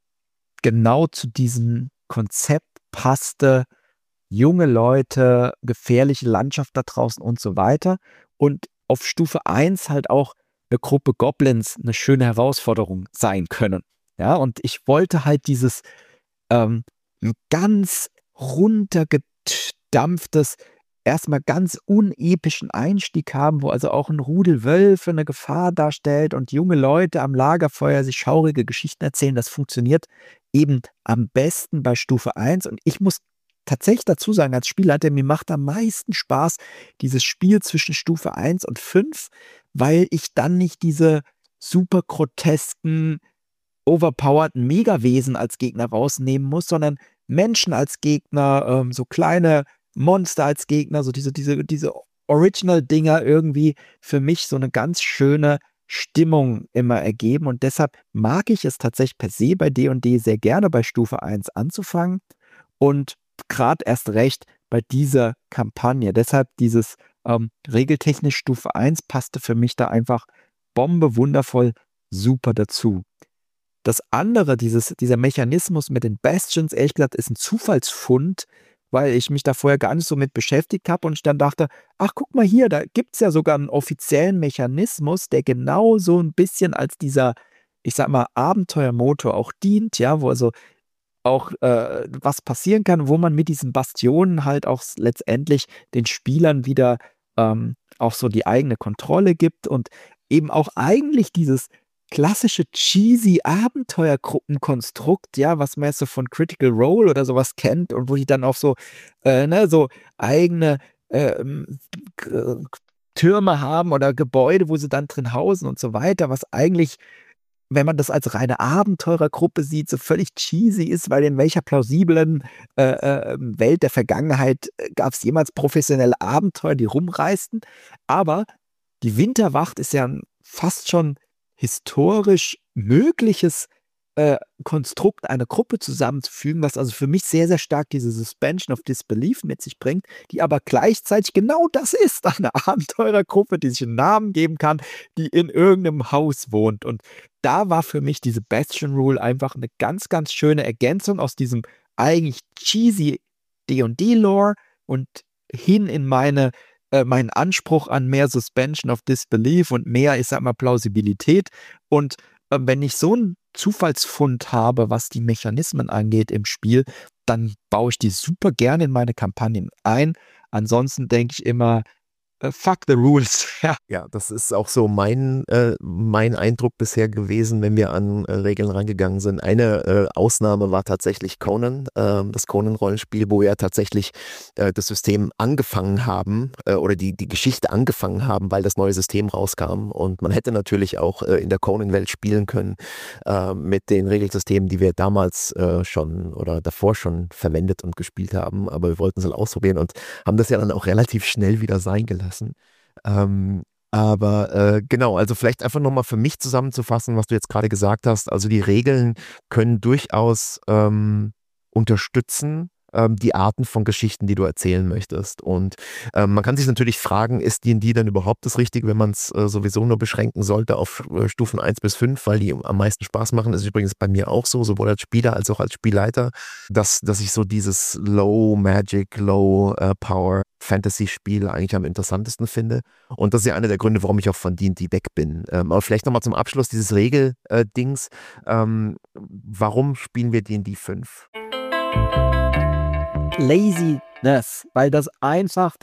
S2: genau zu diesem Konzept passte, junge Leute, gefährliche Landschaft da draußen und so weiter. Und auf Stufe eins halt auch eine Gruppe Goblins eine schöne Herausforderung sein können. Ja, und ich wollte halt dieses ähm, ein ganz runtergedampftes, erstmal ganz unepischen Einstieg haben, wo also auch ein Rudel Wölfe eine Gefahr darstellt und junge Leute am Lagerfeuer sich schaurige Geschichten erzählen. Das funktioniert eben am besten bei Stufe eins. Und ich muss tatsächlich dazu sagen, als Spielleiter, mir macht am meisten Spaß dieses Spiel zwischen Stufe eins und fünf, weil ich dann nicht diese super grotesken, overpowerten Megawesen als Gegner rausnehmen muss, sondern Menschen als Gegner, ähm, so kleine Monster als Gegner, so diese, diese, diese Original-Dinger irgendwie für mich so eine ganz schöne Stimmung immer ergeben. Und deshalb mag ich es tatsächlich per se bei D und D sehr gerne bei Stufe eins anzufangen und gerade erst recht bei dieser Kampagne. Deshalb dieses ähm, regeltechnisch Stufe eins passte für mich da einfach Bombe, wundervoll, super dazu. Das andere, dieses, dieser Mechanismus mit den Bastions, ehrlich gesagt, ist ein Zufallsfund, weil ich mich da vorher gar nicht so mit beschäftigt habe und ich dann dachte, ach, guck mal hier, da gibt es ja sogar einen offiziellen Mechanismus, der genau so ein bisschen als dieser, ich sag mal, Abenteuermotor auch dient, ja, wo also auch äh, was passieren kann, wo man mit diesen Bastionen halt auch s- letztendlich den Spielern wieder ähm, auch so die eigene Kontrolle gibt und eben auch eigentlich dieses klassische cheesy Abenteuergruppenkonstrukt, ja, was man jetzt so von Critical Role oder sowas kennt und wo die dann auch so, äh, ne, so eigene ähm, G- Türme haben oder Gebäude, wo sie dann drin hausen und so weiter, was eigentlich, wenn man das als reine Abenteurergruppe sieht, so völlig cheesy ist, weil in welcher plausiblen äh, äh, Welt der Vergangenheit gab es jemals professionelle Abenteuer, die rumreisten. Aber die Winterwacht ist ja ein fast schon historisch mögliches äh, Konstrukt, eine Gruppe zusammenzufügen, was also für mich sehr, sehr stark diese Suspension of Disbelief mit sich bringt, die aber gleichzeitig genau das ist, eine Abenteurergruppe, die sich einen Namen geben kann, die in irgendeinem Haus wohnt. Und da war für mich diese Bastion Rule einfach eine ganz, ganz schöne Ergänzung aus diesem eigentlich cheesy D und D-Lore und hin in meine äh, meinen Anspruch an mehr Suspension of Disbelief und mehr, ich sag mal, Plausibilität. Und äh, wenn ich so einen Zufallsfund habe, was die Mechanismen angeht im Spiel, dann baue ich die super gerne in meine Kampagnen ein. Ansonsten denke ich immer, äh, fuck the rules. Ja.
S1: Ja, das ist auch so mein, äh, mein Eindruck bisher gewesen, wenn wir an äh, Regeln rangegangen sind. Eine äh, Ausnahme war tatsächlich Conan, äh, das Conan-Rollenspiel, wo wir tatsächlich äh, das System angefangen haben äh, oder die, die Geschichte angefangen haben, weil das neue System rauskam. Und man hätte natürlich auch äh, in der Conan-Welt spielen können äh, mit den Regelsystemen, die wir damals äh, schon oder davor schon verwendet und gespielt haben. Aber wir wollten es halt ausprobieren und haben das ja dann auch relativ schnell wieder sein gelassen. Ähm, aber äh, genau, also vielleicht einfach nochmal für mich zusammenzufassen, was du jetzt gerade gesagt hast. Also die Regeln können durchaus ähm, unterstützen, ähm, die Arten von Geschichten, die du erzählen möchtest. Und ähm, man kann sich natürlich fragen, ist D und D dann überhaupt das Richtige, wenn man es äh, sowieso nur beschränken sollte auf äh, Stufen eins bis fünf, weil die am meisten Spaß machen. Das ist übrigens bei mir auch so, sowohl als Spieler als auch als Spielleiter, dass, dass ich so dieses Low Magic, Low äh, Power Fantasy-Spiel eigentlich am interessantesten finde. Und das ist ja einer der Gründe, warum ich auch von D und D weg bin. Ähm, aber vielleicht nochmal zum Abschluss dieses Regel-Dings. Ähm, warum spielen wir D und D fünf?
S2: Laziness, weil das einfach das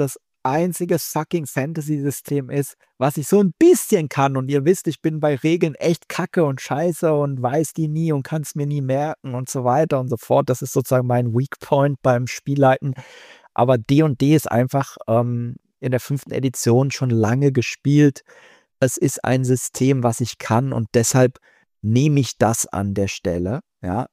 S2: einzige fucking Fantasy-System ist, was ich so ein bisschen kann. Und ihr wisst, ich bin bei Regeln echt kacke und scheiße und weiß die nie und kann es mir nie merken und so weiter und so fort. Das ist sozusagen mein Weak Point beim Spielleiten. Aber D und D ist einfach ähm, in der fünften Edition schon lange gespielt. Es ist ein System, was ich kann, und deshalb nehme ich das an der Stelle, ja.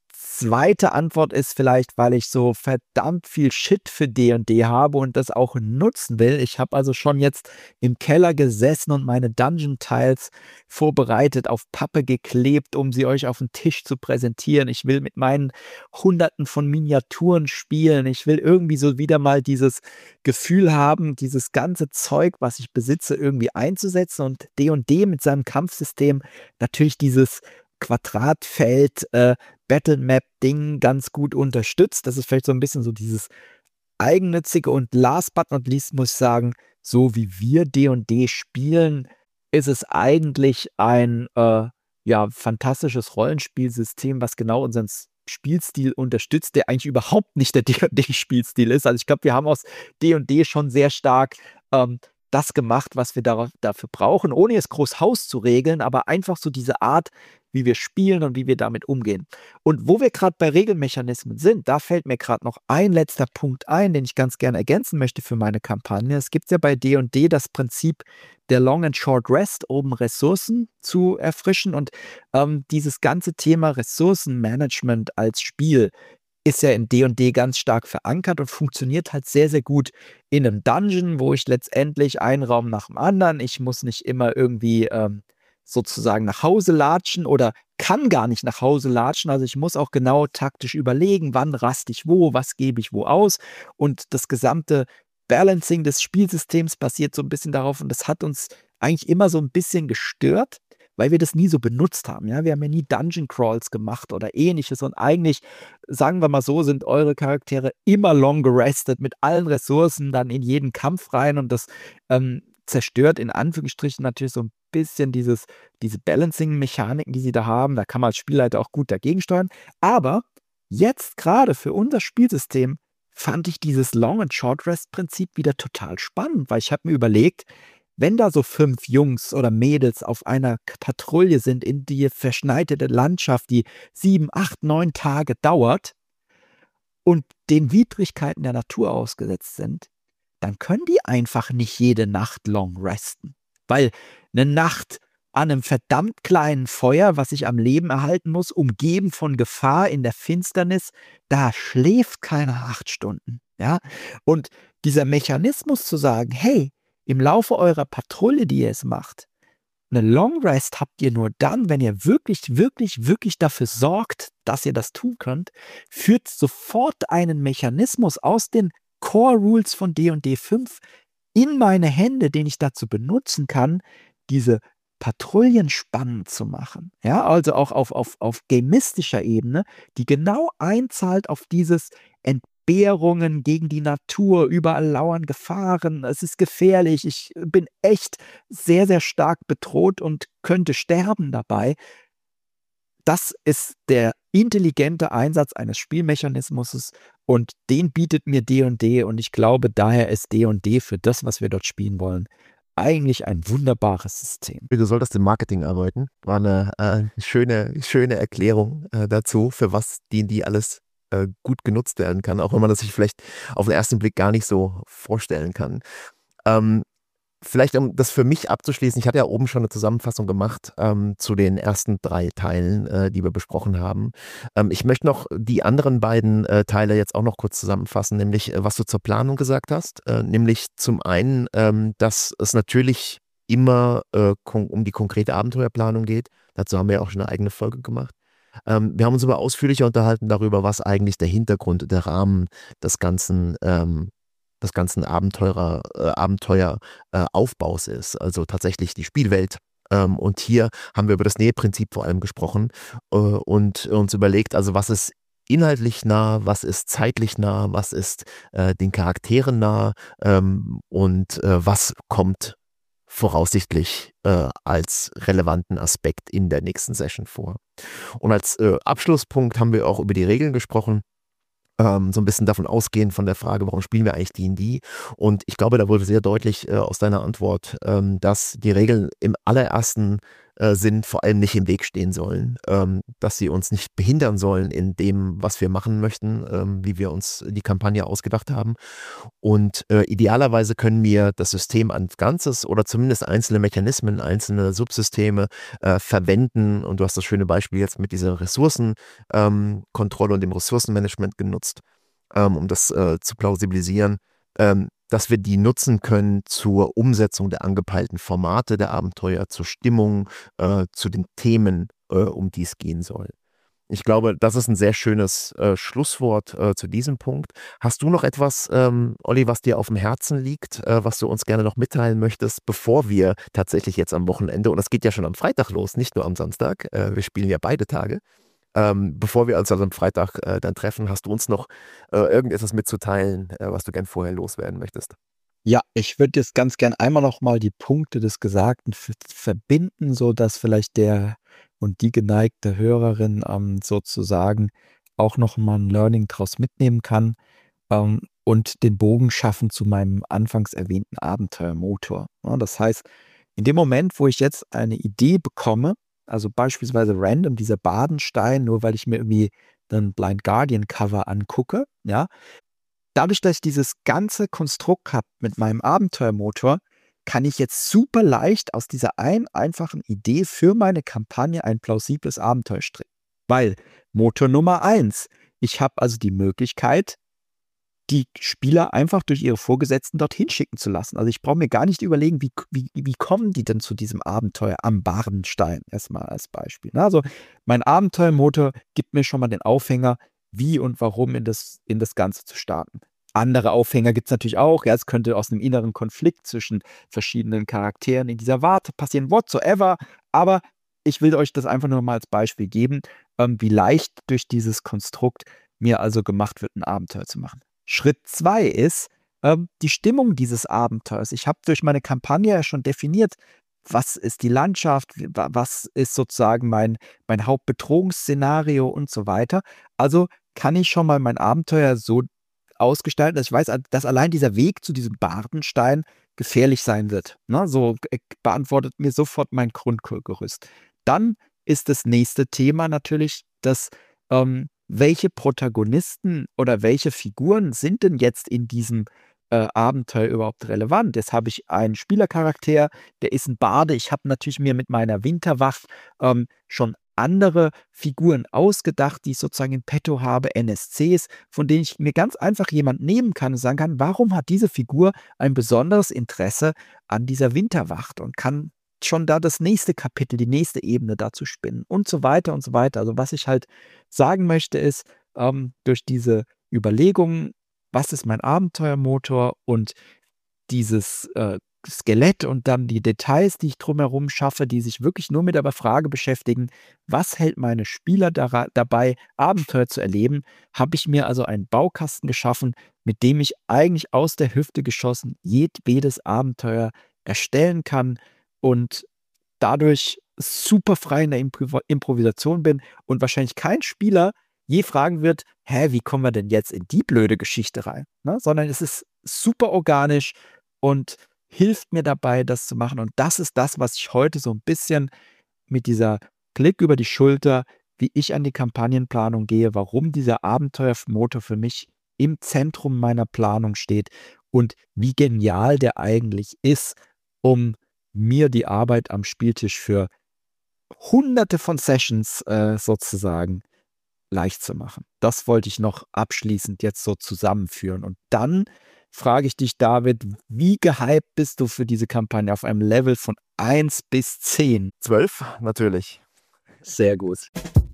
S2: Zweite Antwort ist vielleicht, weil ich so verdammt viel Shit für D und D habe und das auch nutzen will. Ich habe also schon jetzt im Keller gesessen und meine Dungeon-Tiles vorbereitet, auf Pappe geklebt, um sie euch auf den Tisch zu präsentieren. Ich will mit meinen Hunderten von Miniaturen spielen. Ich will irgendwie so wieder mal dieses Gefühl haben, dieses ganze Zeug, was ich besitze, irgendwie einzusetzen, und D und D mit seinem Kampfsystem natürlich dieses Quadratfeld, äh, Battlemap-Ding ganz gut unterstützt. Das ist vielleicht so ein bisschen so dieses Eigennützige. Und last but not least muss ich sagen, so wie wir D und D spielen, ist es eigentlich ein äh, ja, fantastisches Rollenspielsystem, was genau unseren S- Spielstil unterstützt, der eigentlich überhaupt nicht der D und D-Spielstil ist. Also ich glaube, wir haben aus D und D schon sehr stark ähm, das gemacht, was wir darauf, dafür brauchen, ohne es groß Haus zu regeln, aber einfach so diese Art, wie wir spielen und wie wir damit umgehen. Und wo wir gerade bei Regelmechanismen sind, da fällt mir gerade noch ein letzter Punkt ein, den ich ganz gerne ergänzen möchte für meine Kampagne. Es gibt ja bei D und D das Prinzip der Long and Short Rest, um Ressourcen zu erfrischen. Und ähm, dieses ganze Thema Ressourcenmanagement als Spiel ist ja in D und D ganz stark verankert und funktioniert halt sehr, sehr gut in einem Dungeon, wo ich letztendlich einen Raum nach dem anderen, ich muss nicht immer irgendwie ähm, sozusagen nach Hause latschen oder kann gar nicht nach Hause latschen. Also ich muss auch genau taktisch überlegen, wann raste ich wo, was gebe ich wo aus. Und das gesamte Balancing des Spielsystems basiert so ein bisschen darauf. Und das hat uns eigentlich immer so ein bisschen gestört, weil wir das nie so benutzt haben. Ja? Wir haben ja nie Dungeon Crawls gemacht oder ähnliches. Und eigentlich, sagen wir mal so, sind eure Charaktere immer long gerestet mit allen Ressourcen dann in jeden Kampf rein. Und das ähm, zerstört in Anführungsstrichen natürlich so ein bisschen dieses, diese Balancing-Mechaniken, die sie da haben. Da kann man als Spielleiter auch gut dagegen steuern. Aber jetzt gerade für unser Spielsystem fand ich dieses Long- and Short-Rest-Prinzip wieder total spannend, weil ich habe mir überlegt, wenn da so fünf Jungs oder Mädels auf einer K- Patrouille sind in die verschneite Landschaft, die sieben, acht, neun Tage dauert und den Widrigkeiten der Natur ausgesetzt sind, dann können die einfach nicht jede Nacht long resten. Weil eine Nacht an einem verdammt kleinen Feuer, was sich am Leben erhalten muss, umgeben von Gefahr in der Finsternis, da schläft keiner acht Stunden. Ja? Und dieser Mechanismus zu sagen, hey, im Laufe eurer Patrouille, die ihr es macht, eine Long Rest habt ihr nur dann, wenn ihr wirklich, wirklich, wirklich dafür sorgt, dass ihr das tun könnt, führt sofort einen Mechanismus aus den Core Rules von D und D fünf in meine Hände, den ich dazu benutzen kann, diese Patrouillen spannend zu machen. Ja, also auch auf, auf, auf gamistischer Ebene, die genau einzahlt auf dieses Entbehrungen gegen die Natur, überall lauern Gefahren, es ist gefährlich, ich bin echt sehr, sehr stark bedroht und könnte sterben dabei. Das ist der intelligente Einsatz eines Spielmechanismus, und den bietet mir D und D, und ich glaube, daher ist D und D für das, was wir dort spielen wollen, eigentlich ein wunderbares System.
S1: Du solltest im Marketing arbeiten. War eine äh, schöne, schöne Erklärung äh, dazu, für was D und D alles äh, gut genutzt werden kann, auch wenn man das sich vielleicht auf den ersten Blick gar nicht so vorstellen kann. Ähm, Vielleicht, um das für mich abzuschließen, ich hatte ja oben schon eine Zusammenfassung gemacht ähm, zu den ersten drei Teilen, äh, die wir besprochen haben. Ähm, ich möchte noch die anderen beiden äh, Teile jetzt auch noch kurz zusammenfassen, nämlich äh, was du zur Planung gesagt hast. Äh, nämlich zum einen, ähm, dass es natürlich immer äh, kon- um die konkrete Abenteuerplanung geht. Dazu haben wir ja auch schon eine eigene Folge gemacht. Ähm, wir haben uns aber ausführlicher unterhalten darüber, was eigentlich der Hintergrund, der Rahmen des ganzen ähm, des ganzen Abenteurer, äh, Abenteueraufbaus ist, also tatsächlich die Spielwelt. Ähm, und hier haben wir über das Näheprinzip vor allem gesprochen äh, und uns überlegt, also was ist inhaltlich nah, was ist zeitlich nah, was ist äh, den Charakteren nah ähm, und äh, was kommt voraussichtlich äh, als relevanten Aspekt in der nächsten Session vor. Und als äh, Abschlusspunkt haben wir auch über die Regeln gesprochen. ähm, so ein bisschen davon ausgehen von der Frage, warum spielen wir eigentlich D und D? Und ich glaube, da wurde sehr deutlich äh, aus deiner Antwort, ähm, dass die Regeln im allerersten äh, Sinn vor allem nicht im Weg stehen sollen, ähm, dass sie uns nicht behindern sollen in dem, was wir machen möchten, ähm, wie wir uns die Kampagne ausgedacht haben. Und äh, idealerweise können wir das System als Ganzes oder zumindest einzelne Mechanismen, einzelne Subsysteme äh, verwenden. Und du hast das schöne Beispiel jetzt mit dieser Ressourcenkontrolle ähm, Kontrolle und dem Ressourcenmanagement genutzt, ähm, um das äh, zu plausibilisieren, ähm, dass wir die nutzen können zur Umsetzung der angepeilten Formate der Abenteuer, zur Stimmung, äh, zu den Themen, äh, um die es gehen soll. Ich glaube, das ist ein sehr schönes äh, Schlusswort äh, zu diesem Punkt. Hast du noch etwas, ähm, Olli, was dir auf dem Herzen liegt, äh, was du uns gerne noch mitteilen möchtest, bevor wir tatsächlich jetzt am Wochenende, und das geht ja schon am Freitag los, nicht nur am Samstag, äh, wir spielen ja beide Tage, ähm, bevor wir uns also am Freitag äh, dann treffen, hast du uns noch äh, irgendetwas mitzuteilen, äh, was du gern vorher loswerden möchtest?
S2: Ja, ich würde jetzt ganz gern einmal noch mal die Punkte des Gesagten f verbinden, sodass vielleicht der und die geneigte Hörerin, ähm, sozusagen auch noch mal 'n Learning draus mitnehmen kann, ähm, und den Bogen schaffen zu meinem anfangs erwähnten Abenteuermotor, ne? Das heißt, in dem Moment, wo ich jetzt eine Idee bekomme, also beispielsweise random dieser Bardenstein, nur weil ich mir irgendwie 'nen Blind Guardian Cover angucke, ja? Dadurch, dass ich dieses ganze Konstrukt habe mit meinem Abenteuermotor, kann ich jetzt super leicht aus dieser einen einfachen Idee für meine Kampagne ein plausibles Abenteuer stricken. Weil Motor Nummer eins, ich habe also die Möglichkeit, die Spieler einfach durch ihre Vorgesetzten dorthin schicken zu lassen. Also ich brauche mir gar nicht überlegen, wie, wie, wie kommen die denn zu diesem Abenteuer am Bardenstein, erstmal als Beispiel. Ne? Also mein Abenteuermotor gibt mir schon mal den Aufhänger, wie und warum in das, in das Ganze zu starten. Andere Aufhänger gibt es natürlich auch. Ja, es könnte aus einem inneren Konflikt zwischen verschiedenen Charakteren in dieser Warte passieren, whatsoever. Aber ich will euch das einfach nur mal als Beispiel geben, ähm, wie leicht durch dieses Konstrukt mir also gemacht wird, ein Abenteuer zu machen. Schritt zwei ist ähm, die Stimmung dieses Abenteuers. Ich habe durch meine Kampagne ja schon definiert, was ist die Landschaft, was ist sozusagen mein, mein Hauptbedrohungsszenario und so weiter. Also kann ich schon mal mein Abenteuer so ausgestalten, dass ich weiß, dass allein dieser Weg zu diesem Bardenstein gefährlich sein wird. Ne? So äh, beantwortet mir sofort mein Grundgerüst. Dann ist das nächste Thema natürlich, dass ähm, welche Protagonisten oder welche Figuren sind denn jetzt in diesem äh, Abenteuer überhaupt relevant? Jetzt habe ich einen Spielercharakter, der ist ein Barde. Ich habe natürlich mir mit meiner Winterwacht ähm, schon andere Figuren ausgedacht, die ich sozusagen in petto habe, N S Cs, von denen ich mir ganz einfach jemand nehmen kann und sagen kann, warum hat diese Figur ein besonderes Interesse an dieser Winterwacht und kann schon da das nächste Kapitel, die nächste Ebene dazu spinnen und so weiter und so weiter. Also was ich halt sagen möchte ist, ähm, durch diese Überlegungen, was ist mein Abenteuermotor und dieses äh, Skelett und dann die Details, die ich drumherum schaffe, die sich wirklich nur mit der Frage beschäftigen, was hält meine Spieler dara- dabei, Abenteuer zu erleben, habe ich mir also einen Baukasten geschaffen, mit dem ich eigentlich aus der Hüfte geschossen jedwedes Abenteuer erstellen kann und dadurch super frei in der Impro Improvisation bin und wahrscheinlich kein Spieler je fragen wird, hä, wie kommen wir denn jetzt in die blöde Geschichte rein? Ne? Sondern es ist super organisch und hilft mir dabei, das zu machen. Und das ist das, was ich heute so ein bisschen mit dieser Blick über die Schulter, wie ich an die Kampagnenplanung gehe, warum dieser Abenteuermotor für mich im Zentrum meiner Planung steht und wie genial der eigentlich ist, um mir die Arbeit am Spieltisch für hunderte von Sessions äh, sozusagen leicht zu machen. Das wollte ich noch abschließend jetzt so zusammenführen. Und dann frage ich dich, David, wie gehypt bist du für diese Kampagne auf einem Level von eins bis zehn?
S1: Zwölf, natürlich.
S2: Sehr gut.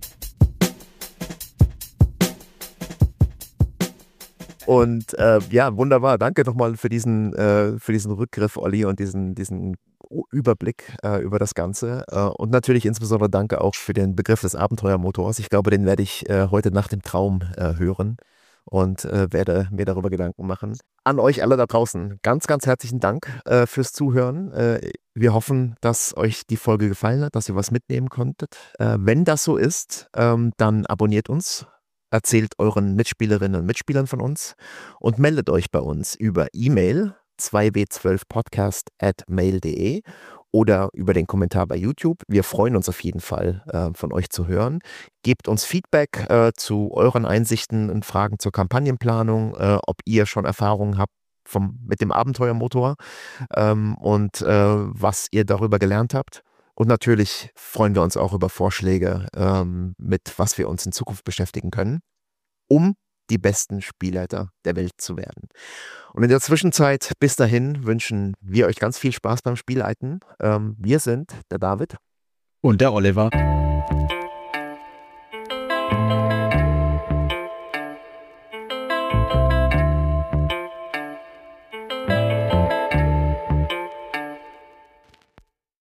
S1: Und äh, ja, wunderbar. Danke nochmal für diesen, äh, für diesen Rückgriff, Olli, und diesen, diesen Überblick äh, über das Ganze. Äh, und natürlich insbesondere danke auch für den Begriff des Abenteuermotors. Ich glaube, den werde ich äh, heute Nacht im Traum äh, hören und äh, werde mir darüber Gedanken machen. An euch alle da draußen, ganz, ganz herzlichen Dank äh, fürs Zuhören. Äh, wir hoffen, dass euch die Folge gefallen hat, dass ihr was mitnehmen konntet. Äh, wenn das so ist, ähm, dann abonniert uns erzählt euren Mitspielerinnen und Mitspielern von uns und meldet euch bei uns über E-Mail zwei w zwölf podcast at mail punkt de oder über den Kommentar bei YouTube. Wir freuen uns auf jeden Fall, äh, von euch zu hören. Gebt uns Feedback äh, zu euren Einsichten und Fragen zur Kampagnenplanung, äh, ob ihr schon Erfahrungen habt vom, mit dem Abenteuermotor ähm, und äh, was ihr darüber gelernt habt. Und natürlich freuen wir uns auch über Vorschläge, ähm, mit was wir uns in Zukunft beschäftigen können, um die besten Spielleiter der Welt zu werden. Und in der Zwischenzeit, bis dahin, wünschen wir euch ganz viel Spaß beim Spielleiten. Ähm, wir sind der David
S2: Und der Oliver.